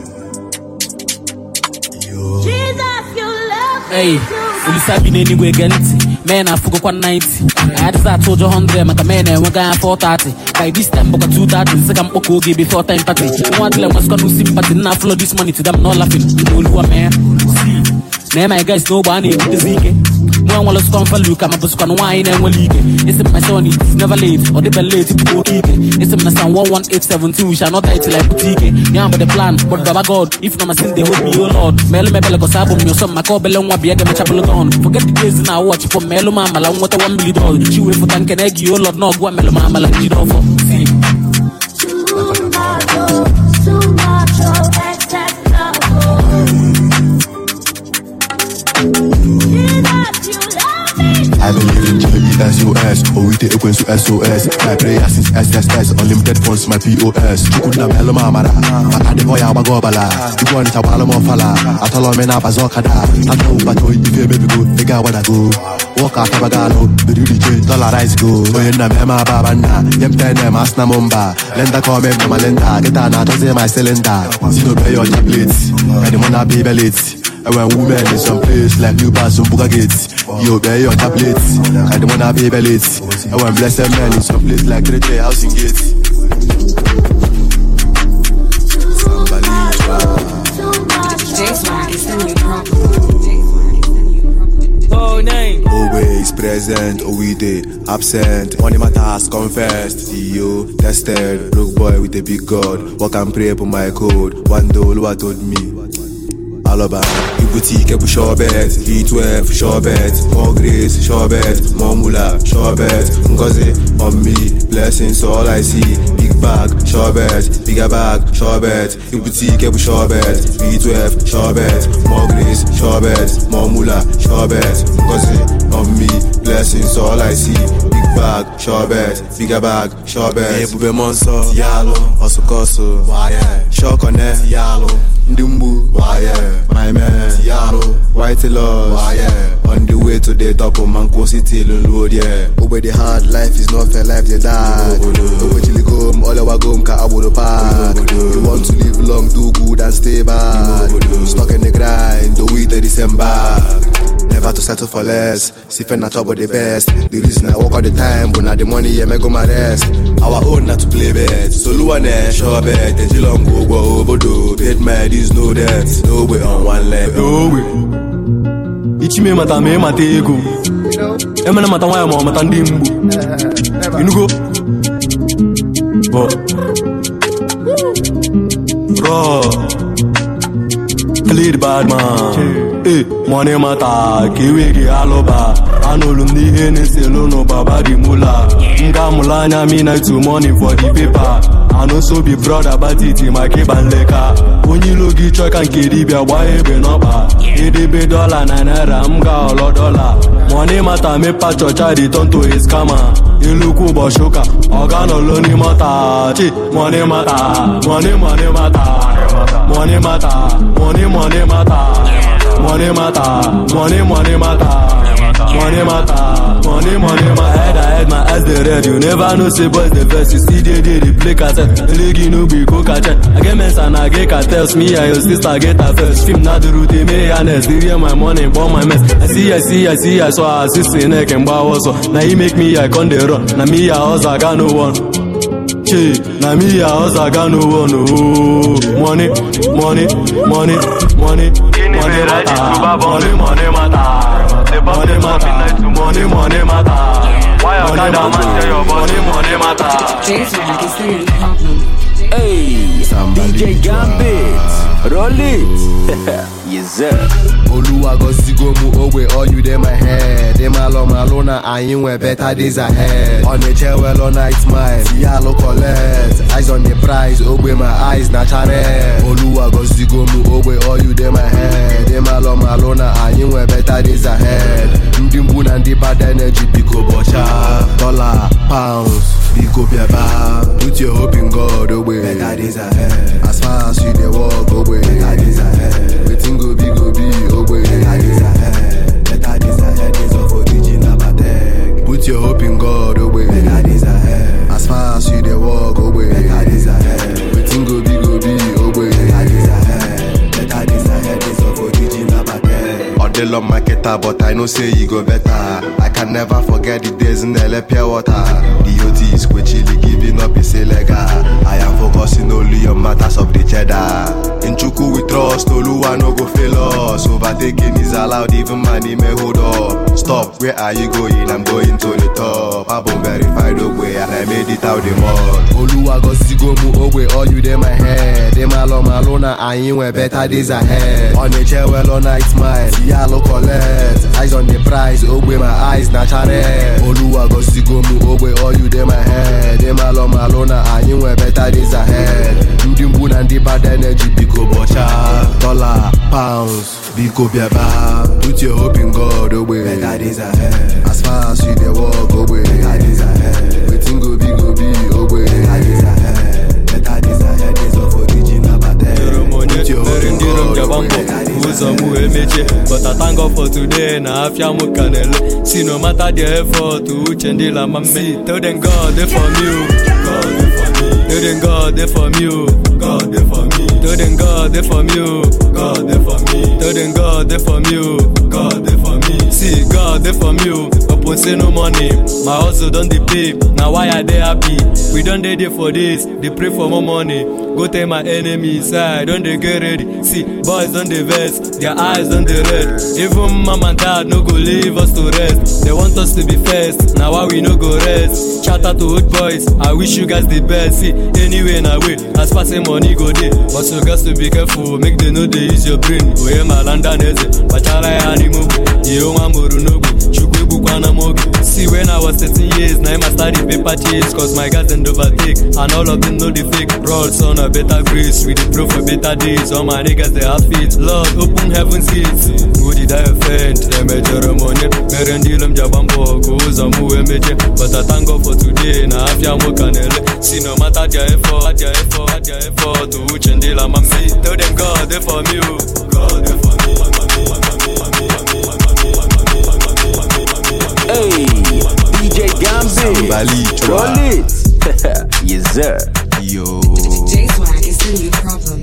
S10: Hey, you sabi ni anyway ganti. Man, I forgot 190. I had to told you 100, but man, I went going 430. By this time, book 230. Second book will give before time party. One time was gonna sympathy. Now flow this money to them, not laughing. You know man. See, now my guys know bunny with the zike. One will come for Luke, I'm a bus on wine and will leak it. It's my son, it's never late, or the late to go keep it. It's my son 11872, we shall not die till I boutique it. Yeah, but the plan, but Baba God, if no my sin, they will be your Lord. Melo me bella go sabum, your son, my call belong, what be a chapel on. Forget the days now, watch for Melo Mama, like what $1 billion. She wait for tank and egg, you Lord, no, go Melo Mama, like you don't for. See.
S6: I believe in G-E-S-U-S, or with the equals to SOS. My prayer since SSS, unlimited funds my POS. Chukuna Melo Mamara, Makadeboya Bagobala, you want it a Palamofala, Atolomena Bazokada, Tato Bato, if you baby go, the guy wanna go. Walk out of a galo, the DJ, dollarize go. So in the Mema Babana, Yemtene Masna Mumba, Lenda Come, Malenda, Getana, Jose, my cylinder. Zero pay your tablets, and the Mona Babelets. And when women in some place like New Pass and Buga Gates, you obey your tablets, and the Mona Babelets. And when blessed men in some place like 3 Housing Gates. Always present, always absent. Money matters, confessed. CEO, tested, broke boy with a big God. Walk and pray for my code. One dollar what told me. Alaba, you boutique, you sure bet. E12, sure bet. More grace, sure bet. More mula, sure bet. Ngozi, on me, blessings, all I see. Big bag, sure bet. Bigger bag, sure bet. You boutique, you sure bet. E12, sure bet. More grace, sure bet. More mula, sure bet. Ngozi, on me, blessings, all I see. Big bag, sure bet. Bigger bag, sure bet. Hey, bube monso, yalo, osukoso, wire. Sure connect, yalo. Ndumbu, wire. My man, Yaro, White Lord, on the way to the top of Manco City, Lord, yeah. Over the hard life is not fair, life they die. Over till you go, all our go, ka abu park. You want to live long, do good and stay bad. Stuck in the grind, do it the December. Never to settle for less. See friend not trouble the best. The reason I work all the time, but now the money, yeah, me go my rest. Our own not to play bet. So Luane, sure bet. The Jilong go over do. Paid my dues, no debt. No way on one leg.
S12: No way. Ichime mata me mata ego. Emena mata waya mo mata ndimbu. Inugo. Bro. Play the bad man. Hey, money mata, kiwi ki aloba. Anolum ni Hennessy no baba di mula. Nga mulanya me night to money for the paper. I know so be brother but it in my keban leka. When you look at truck and Kiribia, why be no ba? $80 naira, mga all dollar. Money mata me pa chocha di turn to his kama. You look ubo shoka, organo loni mata. Money mata, money mata. Money mata, money mata. Money mata, money mata. Money my head, my eyes they red. You never know say boys the verse. You see they play cassette. The lady no be go catch it. I get mess and I get cartels. Me and your sister get a first. Film not the route me honest. They hear my money, burn my mess. I see. I saw a sister neck and bow also. Now he make me I con the run. Now me a house I got no one. Now me a house I got no one. Oh, money matter. Money matter. Why you can't master your money matter?
S19: J-Swag is the problem.
S8: Hey, DJ Gambit, roll it. Yes sir.
S11: Oluwa go zigo mu owe, all you dey my head. Dem alona, I ain't where better days ahead. On the chair, well on night smile, yellow collect. Eyes on the prize, owe my eyes natural. Oluwa go zigo mu owe, all you dey my head. Dem alona, I ain't where better days ahead. Ndimbu and the bad energy, pico bocha. Dollar, pounds, pico biaba. Put your hope in God, owe better days ahead. As far as you dey walk, owe better days ahead. Waiting go be, owe better days ahead. Better days ahead is of original batek. Put your hope in God, owe better days ahead. As far as you dey walk, owe better days ahead. Waiting go be, owe better days ahead. Better days ahead is of original batek. Odelo marketer, but I know say you go better. I can never forget the days in the pure water. The OT is quickly giving up his illegal. I am focusing only on matters of the cheddar. In Chuku we trust, Oluwa no go fail us. Overtaking is allowed, even money may hold up. Stop, where are you going? I'm going to the top. I've been verified away and I made it out the mud. Oluwa go zigo mu owe, all you dey my head. Dem alona, I ain't where better days ahead. On the chair, well on night smile, yellow collect. Eyes on the prize, owe my eyes natural. Oluwa go zigo mu owe, all you dey my head. Dem alona, I ain't where better days ahead. Ndimbu and the bad energy, pico bocha. Dollar, pounds, pico biaba. Put your hope in God, owe better days ahead. As far as you dey walk, owe better days ahead. Waiting go be, owe better days ahead. Better days ahead is of original batek. Put your hope in God, owe better days ahead.
S12: But I thank God for today, na afya mo kanele. See no matter the effort, to change la mame. Tell them God they for me, God they for me. Tell them God they for me, God they for me. Tell them God they for me, God they for me. Tell them God they for me, God they for me. See God they for me, upon say no money. My hustle done the pay, now why are they happy? We done dey there for this, they pray for more money. Go tell my enemies, I don't they get ready. See boys on the vest, their eyes on the red. Even mom and dad no go leave us to rest. They want us to be first, now why we no go rest? Shout out to old boys, I wish you guys the best. See, anyway na way, as far as money go there. But you guys to be careful, make them know they use your brain. Oh yeah, my land and eze, bachala ya animo. Yo mamuru no go, chukwe bukwana mogi. See when I was 13 years, now I started paper chase. Cause my guys didn't overtake, and all of them know the fake. Broad son of better grace, with the proof for better days. All my niggas they have faith. Lord, open heaven's gates. Who did I offend? Major money, Merendilum Jabambo, goes on move major. But I thank God for today, now I feel more canele. See no matter their effort, to change la mame. Tell them God they for me, God they for me.
S8: Hey, DJ Gambit, roll it. Yes sir.
S11: Yo.
S19: J-Swag is the new problem.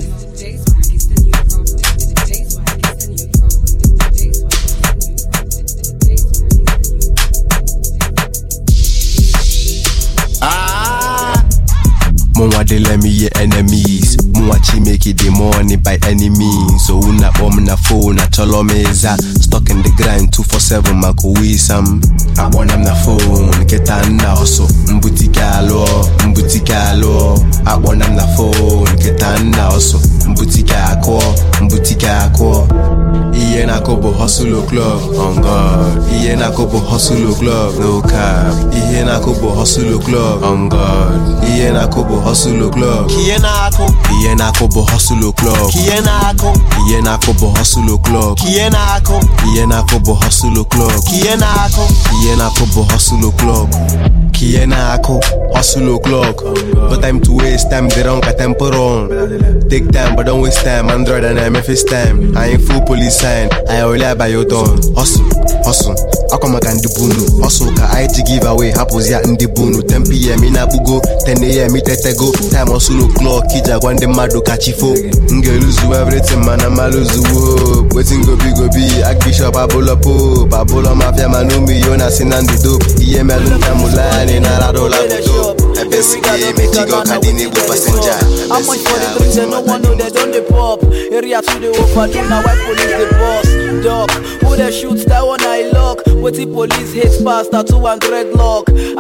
S11: Mwa they let me your enemies. Mwa chi make it the money by any means. So una bomb na phone, I tell meza. Stuck in the grind 247 mako wisam. I want them na phone, ketana also. Mbutika lo. I want them na phone, ketana also. Mbutika ko. Iye na kobo hustle club, on God. Iye na kobo hustle club, no cap. Iye na kobo hustle club, on God. Iye na kobo hustle club. Iye na kobo hustle club. Iye na kobo hustle club. Iye na kobo hustle club. Iye na kobo hustle club. Iye na kobo hustle club. No time to waste time, they don't got tempo wrong. Take time, but don't waste time. Android and MFS time. I ain't full police sign. I only buy your done. Hustle. Akwa maka ndị bunu Hustle ka IG giveaway hapụzi ya ndị bunu 10 PM ị na-akpụgo 10 AM itetego Time also no clock iji agwa ndị mmadụ kachifo M ga-eluzu everything mana maluzuwo Wetin gobi Archbishop abụlọ pope abụlọ mafia mana umiyo na si na ndị dope Ihe melụ ntamulani na radola budo Ebe sige emechigo ka dị n'egbu passenger
S10: How much for the drinks and no one know they don't they pop Area to the overdue, now white police the boss Dog, who they shoot, that one I lock What the police hits past, tattoo and dreadlock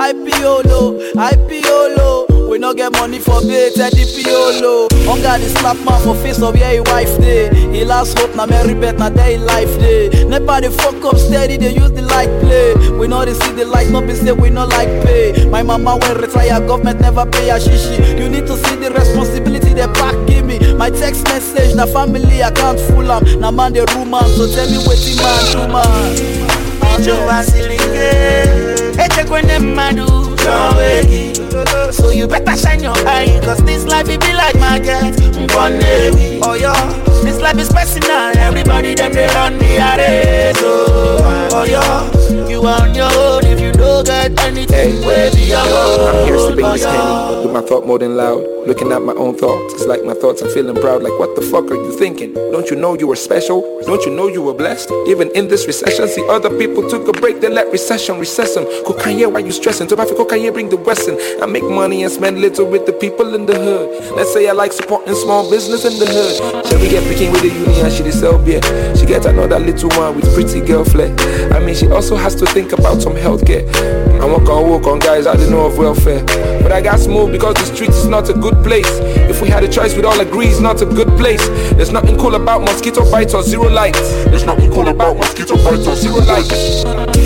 S10: IPO low We no get money for bait at the PO On God the slap man for face of yeah, he wife day He last hope, na Mary bet, na day life day Never the fuck up steady, they use the light play We know they see the light, no be say we no like pay My mama when retire, government never pay a shishi You need to see the responsibility they back give me My text message, na family, I can't fool am Na man the room man, so tell me what the man do man So you better shine your eye Cause this life it be like market Oh yo, this life is personal Everybody them they run the race Oh yo, you on your own If you don't get anything, where be your own
S20: I'm here sipping this candy with my thought more than loud Looking at my own thoughts It's like my thoughts I'm feeling proud Like what the fuck are you thinking? Don't you know you were special? Don't you know you were blessed? Even in this recession See other people took a break They let recession recess them Kokanye, why you stressing? To Kokanye, bring the Wesson I make money and spend little with the people in the hood Let's say I like supporting small business in the hood Shall we get picking with the union? She sell beer She get another little one with pretty girl flair I mean she also has to think about some healthcare I walk on guys I don't know of welfare But I got smooth because the street is not a good place If we had a choice we'd all agree it's not a good place There's nothing cool about mosquito bites or zero lights There's nothing cool about mosquito bites or zero lights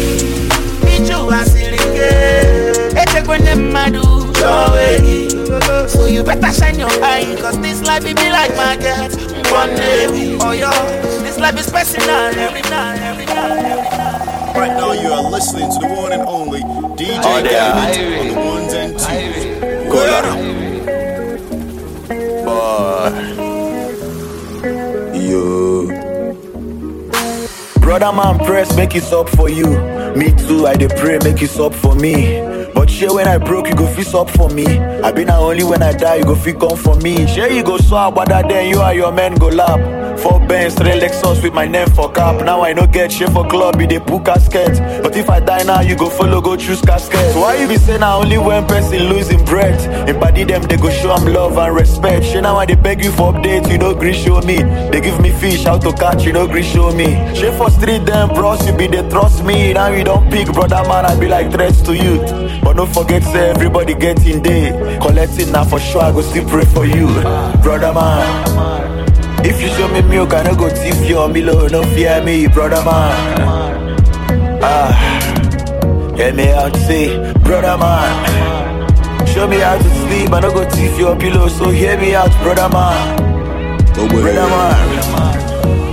S10: So you better shine your eye Cause this life it be like market One day, oh yo This life is personal every night
S1: Right now you are listening to the one and only DJ Gambit on the ones and twos.
S18: Brother man press make it up for you Me too I dey pray make it up for me But share when I broke you go fix up for me I been only when I die you go fit come for me Share you go swap but then you and your men go lap 4 Benz, 3 Lexus with my name for cap Now I no get shit for club, be the pool casket But if I die now, you go follow, go choose casket So why you be saying now only when person losing breath In body them, they go show them love and respect Shit now I they beg you for updates, you no gree show me They give me fish, how to catch, you no gree show me Shit for street them, bros, you be they trust me Now you don't pick, brother man, I be like threats to you But don't forget, say everybody getting day Collecting now for sure, I go still pray for you Brother man If you show me milk, I no go thief your Milo, no fear me, brother man. Hear me out, say, brother man. Show me how to sleep, I no go thief your pillow, so hear me out, brother man. Brother man.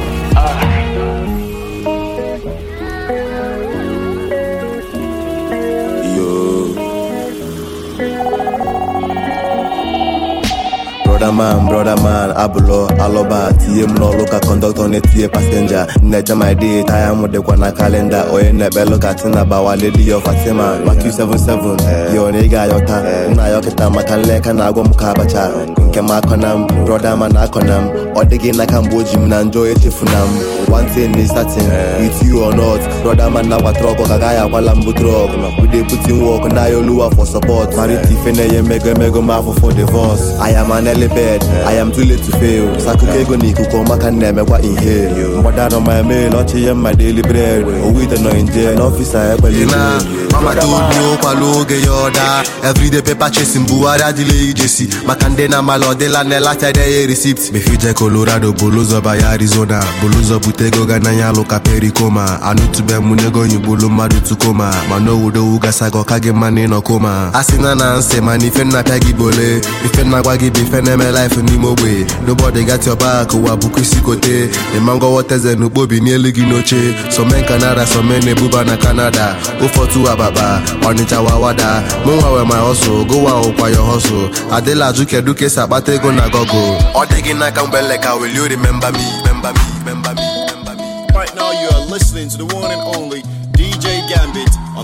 S11: Brother man, abulo, aloba, TM no loka conduct on a TA passenger. Neja my date, I am with the one calendar. Oye nebe loka tina bawa lady of Fatima. Maki 77, yo nigga yota. Na yoketa makaleka na go mukabacha. Nke makonam, brother man akonam. Odegi na kamboji mna enjoy chifunam. One thing is certain, with you or not. Brother man na watroko kagaya kwa lambu drug. We dey put in work na yo lua for support. Mariti fene ye mego mafo for divorce. I am an elephant. I am too late to fail. Sakukego ni kukoma can never quite inhale. Mother on my mail, not in my daily bread. Oh, with the no in jail, officer, Mama told me, Paloge Yoda. Every day, paper chasing Buara, delay Jesse. Macandena, Malodela, Nelata, they receipts. Befije Colorado, Bolozo by Arizona. Bolozo Butego, Ganaya, Loca Pericoma. I know to be Munego, you Bulu Madu to coma. Mano Udo Ugasago, Kageman no coma. Asinana, say, Manifena Peggy Bole. If Nagwagi Bifeneme life in way. Nobody got your back, who are Bukusikote. The mango waters and Ubobi nearly Ginoche. Some men Canada, some men Bubana Canada. Ufo to Ababa, Onita Wawada. Mwa my hustle, go out by your hustle. Adela Juke Duke Sabate go Nagogo. Odegina Kambeleka, will you remember me?
S1: Right now you are listening to the one and only DJ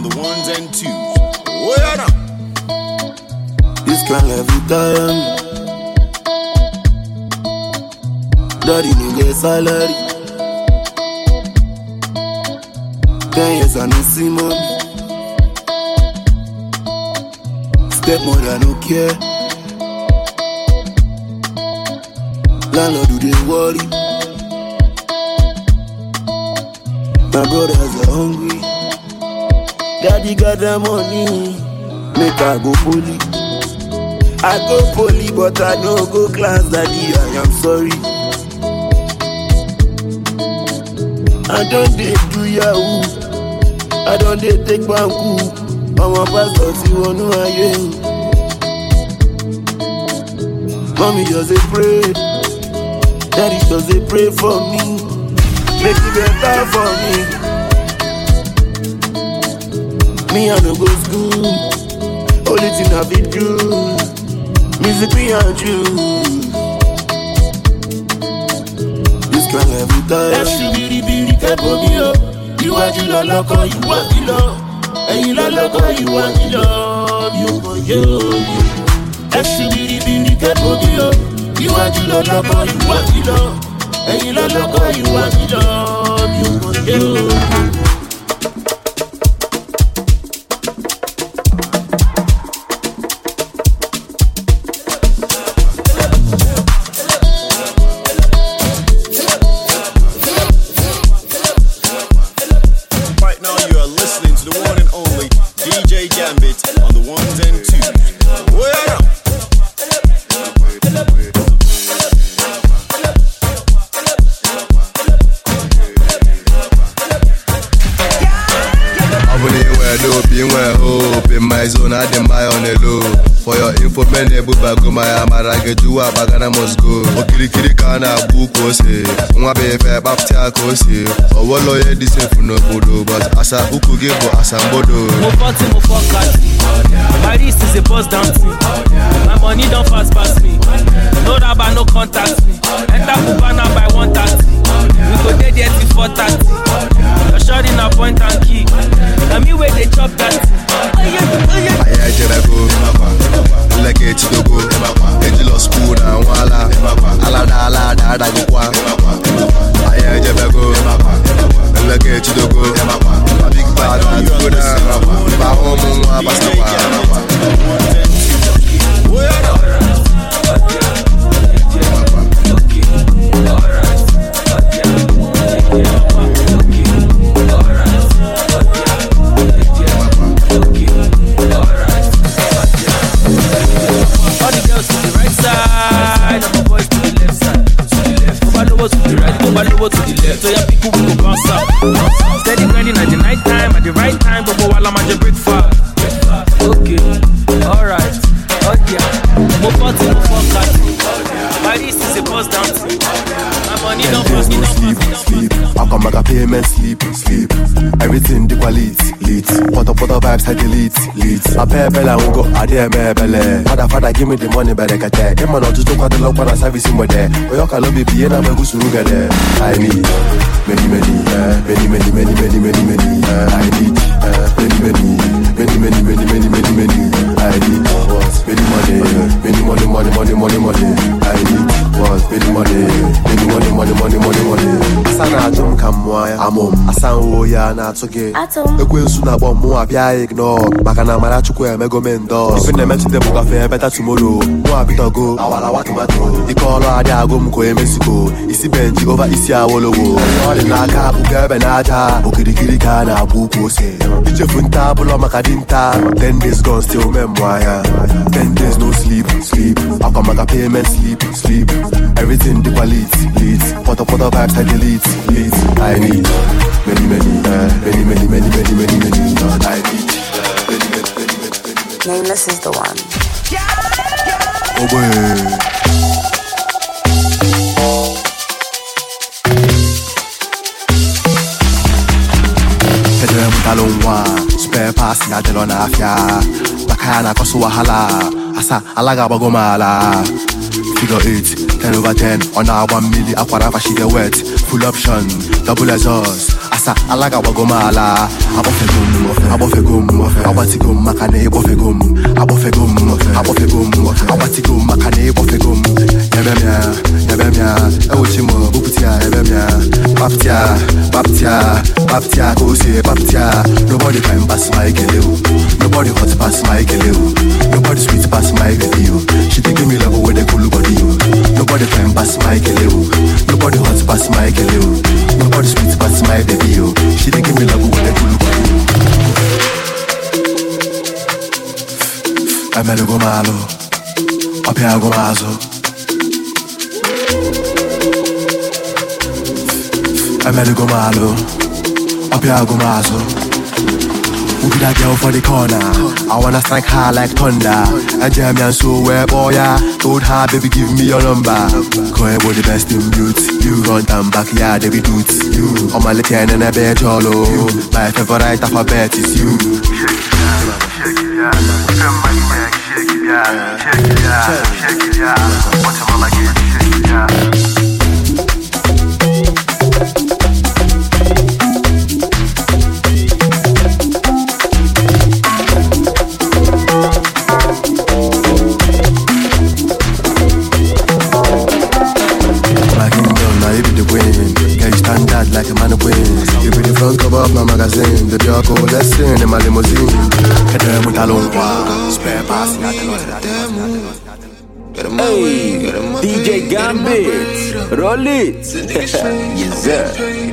S1: on the ones and twos. Where now?
S21: This clan every time. Daddy no get salary. 10 years I no see mommy. Stepmother no care. Landlord do they worry. My brothers are hungry. Daddy got the money. Make I go poly. I go poly, but I no go class, daddy, I am sorry. I don't date do yahoo. I don't date take banku. I'm a pastor, see one who I am. Mommy just a pray. Daddy just a pray for me. Make it better for me. Me I no go school. Only thing I be do. Music me and you. This can every time. That should be the for me up. You are the love, you are the love. And you love, you are the love. You for you. That should be the for me up. You are the love, you are the love. And you love, you are the love. You for you.
S22: Bagana must go. Okirikiri kana buko se. Nwa be fe baptia ko se. Owo loye di se funo bodo, but asa uku gebo asa bodo.
S23: Mo party mo focus. My wrist is a buzz dancing. My money don't fast pass me. No rabba no contact me. Enter Cubana by 130. We go there till 4:30. Your shot in a point and key. Na me where they chop that.
S22: Aya jerago. Like it to go. Angelo spoon and wala. Ala da go kwa. Aya jerago. Like it to go. A big bad man go down. Ba homo wa basta wa.
S23: Over to the left, so your people will go bounce out. Steady grinding at the night time, at the right time, but while I'm at the break fast. Okay, alright, okay. Mo party, mo focus. My wrist is a buzz dancing. My money don't pass me,
S22: sleep. I come back a payment, sleep. Everything the quality, lit. Put up vibes, I delete. I pay bella, I go, I dare me belle. Father, give me the money, better get there. Come on, just look at the lock when I service him with there. But you can love me, and I'm a good sugar there. I need many. I need many. I need I need what? Many money. I need what? Many money. Asana atom kamwaya amom asanwo ya na atoge ekwensu na bom mo abia ignore maka na mara chukwu emego mendo even na mechi dem go fe better tomorrow mo abito go awala wa tomato ikolo ade agom ko emesiko isi benji over isi awolowo all na aka buga be na aja okirikiri ka na abuko se ichefu nta bulo maka dinta 10 days gone still memoir 10 days no sleep akoma payment sleep everything the quality leads put up vibes I delete I need many I need
S24: Nameless is the one.
S22: Oh boy. Talonwa, spare pass na delona afya. Bakana kosu wahala, asa alaga bagomala. Figure 8, 10/10, on our 1 milli aquarafa she get wet. Full option, double exhaust. asa alaga wagomala abofegum abatigum makane bofegum abofegum abatigum makane bofegum yabemia ewchimo buputia yabemia baptia go say baptia. Nobody can pass my keleu, nobody hot pass my keleu, nobody sweet pass my baby. She dey give me love with a cool body. Nobody can pass my keleu, nobody hot pass my keleu, nobody sweet pass my baby. She dey give me love with a cool body. I'm a go malo, up here go mazo. I'm a go malo, up here go mazo. Who be that girl for the corner? I wanna strike high like thunder. I jam and so where boy ya. Told her baby give me your number. Call about the best in beauty. You run and back yeah they be dudes. You on my little and I bet jollo. My favorite alphabet is you. What's a mama get? Like a man of win. You be the front cover of my magazine. The dark old lesson in my limousine. Head them with a long walk. Spare pass.
S8: Hey, DJ Gambit, roll it. Yes, sir.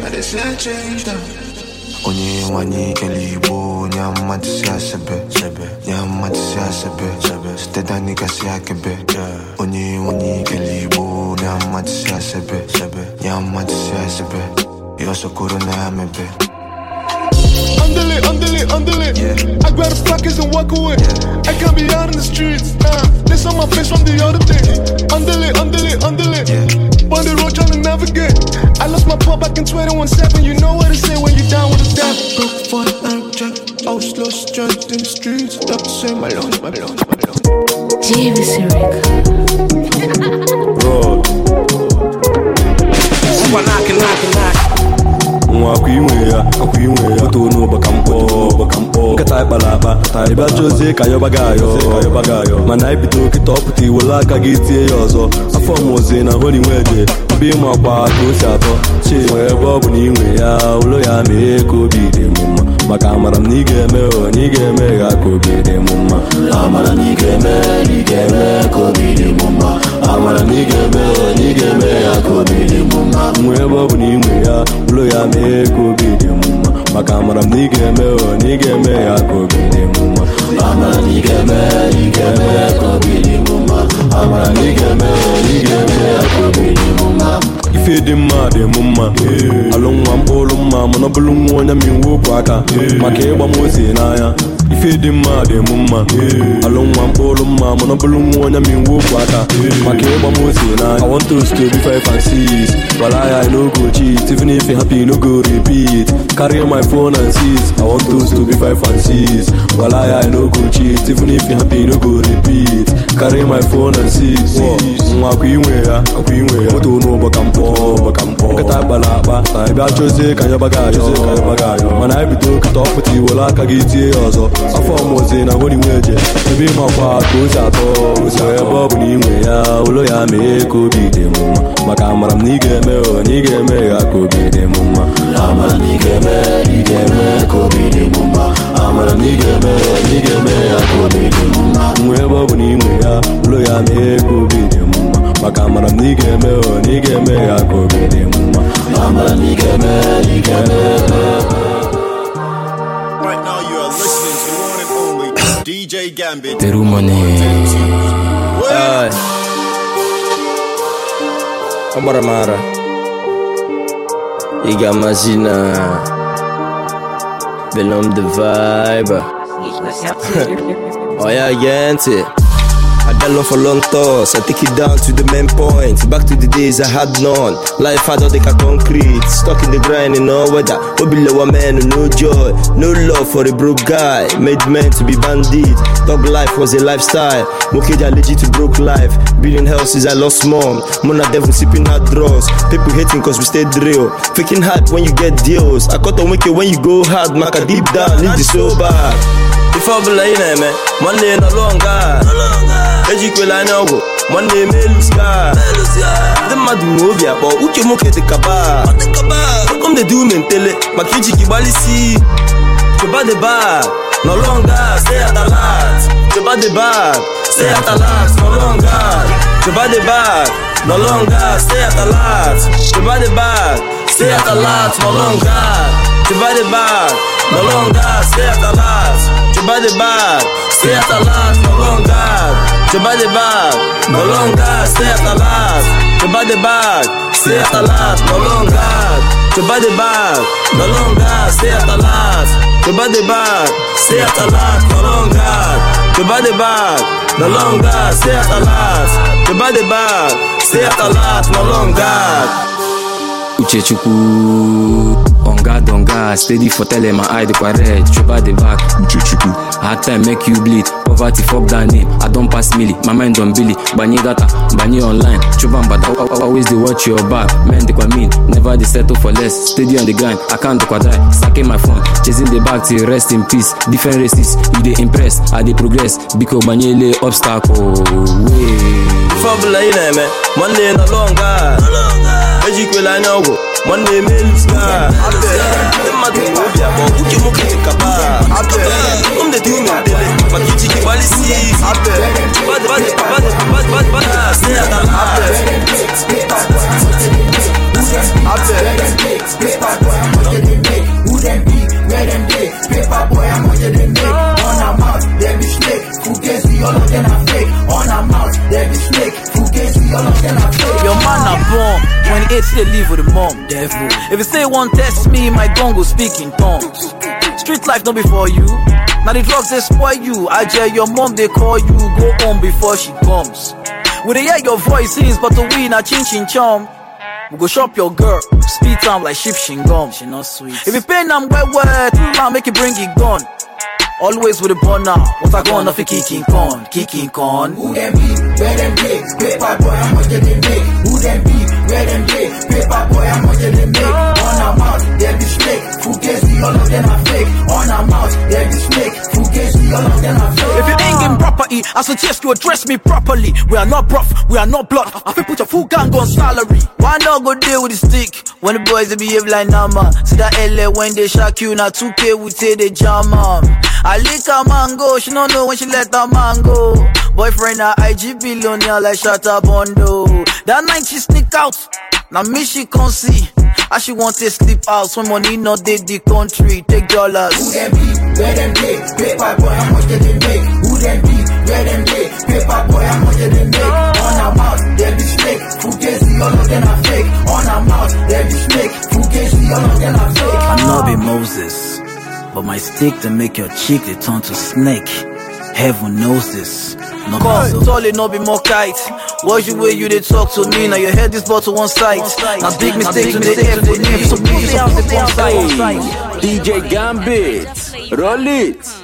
S2: Onye wani kelibo nyamatsia sebe steda nika siakebe. Onye wani kelibo nyamatsia sebe yo sokoro na mebe.
S17: Underlit. Yeah. I grab the pockets and walk away. Yeah. I can't be out in the streets. This on my face from the other day. Underlit. Yeah. On the road trying to navigate. I lost my pop back in 21-7. You know what to say when you down with the devil. Broke for the bank check. I was lost strength in the streets. Stop to say my lungs.
S4: JVC
S12: Road.
S23: Super knock.
S12: Akwiwe ya Otono bakampo Nkata balaba Iba Jose kayo bagayo Mana ibido kitoputi Wala kagiti yozo Afo moze na holi weje Bima kwa kosi ato Che webo niwe ya Ulo ya meko bide muma Maka amaram nigeme ya ko bide muma Amara nigeme ko bide muma Amara nigeme ya ko bide muma Webo niwe ya Ulo ya meko bide muma Maka amaram nigeme ya ko bide muma Amara nigeme ko bide muma Amara nigeme ya ko bide muma Ife di mma alụnwa mkpụrụ mma mana bụrụ nwa onye minwo bụ aka maka ịgba m ose n'anya ife dị mma alụnwa mkpụrụ mma mana bụrụ nwa onye minwo bụ aka maka ịgba m ose n'anya I want us to be 5 and 6 while I no go cheat even if you happy no go repeat carry my phone and seize I want us to be 5 and 6 while I no go cheat even if you happy no go repeat carry my phone and seize nwa akwa inwe ya Otono bakampo Nkata balaba Iba Jose kayo bagayo Mana ibido kitoputi Wala kagiti yozo Afo moze na holi weje Ebi makwa kosi ato Webo niwe ya Ulo ya meko bide muma Maka amaram nigeme ya ko bide muma Amara nigeme ko bide muma Amara nigeme ya ko bide muma Webo niwe ya Ulo ya meko bide muma Maka amaram nigeme ya ko bide muma Amara nigeme
S1: Right now you are listening to the one and only DJ Gambit.
S13: Peru money.
S8: Mara Iga Mazina Belum the vibe. Oh yeah, gente.
S7: Bellon for long thoughts, I take it down to the main point. Back to the days I had none. Life had all the concrete. Stuck in the grind in all weather. No below a man, no joy. No love for a broke guy. Made men to be bandit. Dog life was a lifestyle. Mokeja legit to broke life. Building houses I lost mom. Mona devil sipping hard draws. People hating cause we stay real. Faking hype when you get deals. I cut a wicked when you go hard. Maka deep down, need the so bad. Before Bulaina, man, one day no longer. Ejikwela nyogo, one day meluska. The Madumovia, but Uche Moke the Kaba. Come the do mentele, Makiji Kibalisi. Choba the bar, no longer, stay at the last. Choba the bar, stay at the last, no longer. Choba the bar, no longer, stay at the last. Choba the bar, stay at the last, no longer. Choba the bar, no longer, stay at the last. Choba the bar, stay at the last, no longer. Choba the bar, no longer, stay at the last. Choba the bar, stay at the last, no longer. Choba the bar, no longer, stay at the last. Choba the bar, stay at the last, no longer. Choba the bar, no longer, stay at the last. Choba the bar, stay at the last, no longer.
S13: Uchechukwu on guard, steady for telling my eye the red. Choba the back, Uchechukwu. Hard time make you bleed. Poverty fuck that name. I don't pass milli, my mind on Billy. Bani data, bani online. Choba but always they watch your back. Men they mean, never they settle for less. Steady on the grind, I can't die. Stacking my phone, chasing the back till rest in peace. Different races, you they impress, I they progress. Because bani lay obstacle.
S7: Fabula ina man, one day no longer. Ejikwela nyogo, one day meluska. The Madumovia, but Uche Moke the Kaba. Come the do mentele, Makiji Kibalisi. Stay at the last.
S4: Who them be? Where them be? Paper boy, I'm what they make. On a mouth, there be snake. Who can see all of them are fake? On a mouth, there be snake. Who can see all of them are fake?
S10: Your man are born 28 still live with the mom, devil. If you say one test me, my gun go speak in tongues. Street life not before you. Now the drugs they spoil you. I dare your mom they call you. Go home before she comes. We they hear your voices, but to win a chin chin chom. We go shop your girl, speed time like sheep shingum. She not sweet. If you pay them wet, man make you bring it gun. Always with a burner. What I gonna fi kicking con.
S4: Who them be? Where them be? Paper boy, how much they make? Who them be? Where them be? Paper boy, how much they make? On a mouth, there be snake. Who can see all of them are fake? On a mouth, there be snake. Who can see all of them are fake?
S10: If you ain't getting property, I suggest you address me properly. We are not prof, we are not blood. I fi put your full gang on salary. Why not go deal with the stick? When the boys they behave like Nama. See that LA when they shock you, now 2K we say they jam I lick a mango, she don't know when she let a mango. Boyfriend a IG billionaire like Shatta Bondo. That night she sneak out, now me she can't see. And she want to sleep out, when money not dead the country, take dollars.
S4: Who them be? Where them be? Paper boy, how much they make? Who them be? Where them be? Paper boy, how much they make? On a mouth, there be snake. Who can see all of them are fake? On a mouth, there be snake. Who can see all of them are fake?
S10: I'm not be Moses, but my stick to make your cheek they turn to snake. Heaven knows this. No come, tall it not be more kite. Watch the way you they talk to me. Now your head is brought to one side. Now big mistake to the F they name. So put me out the one side.
S8: DJ Gambit, roll it.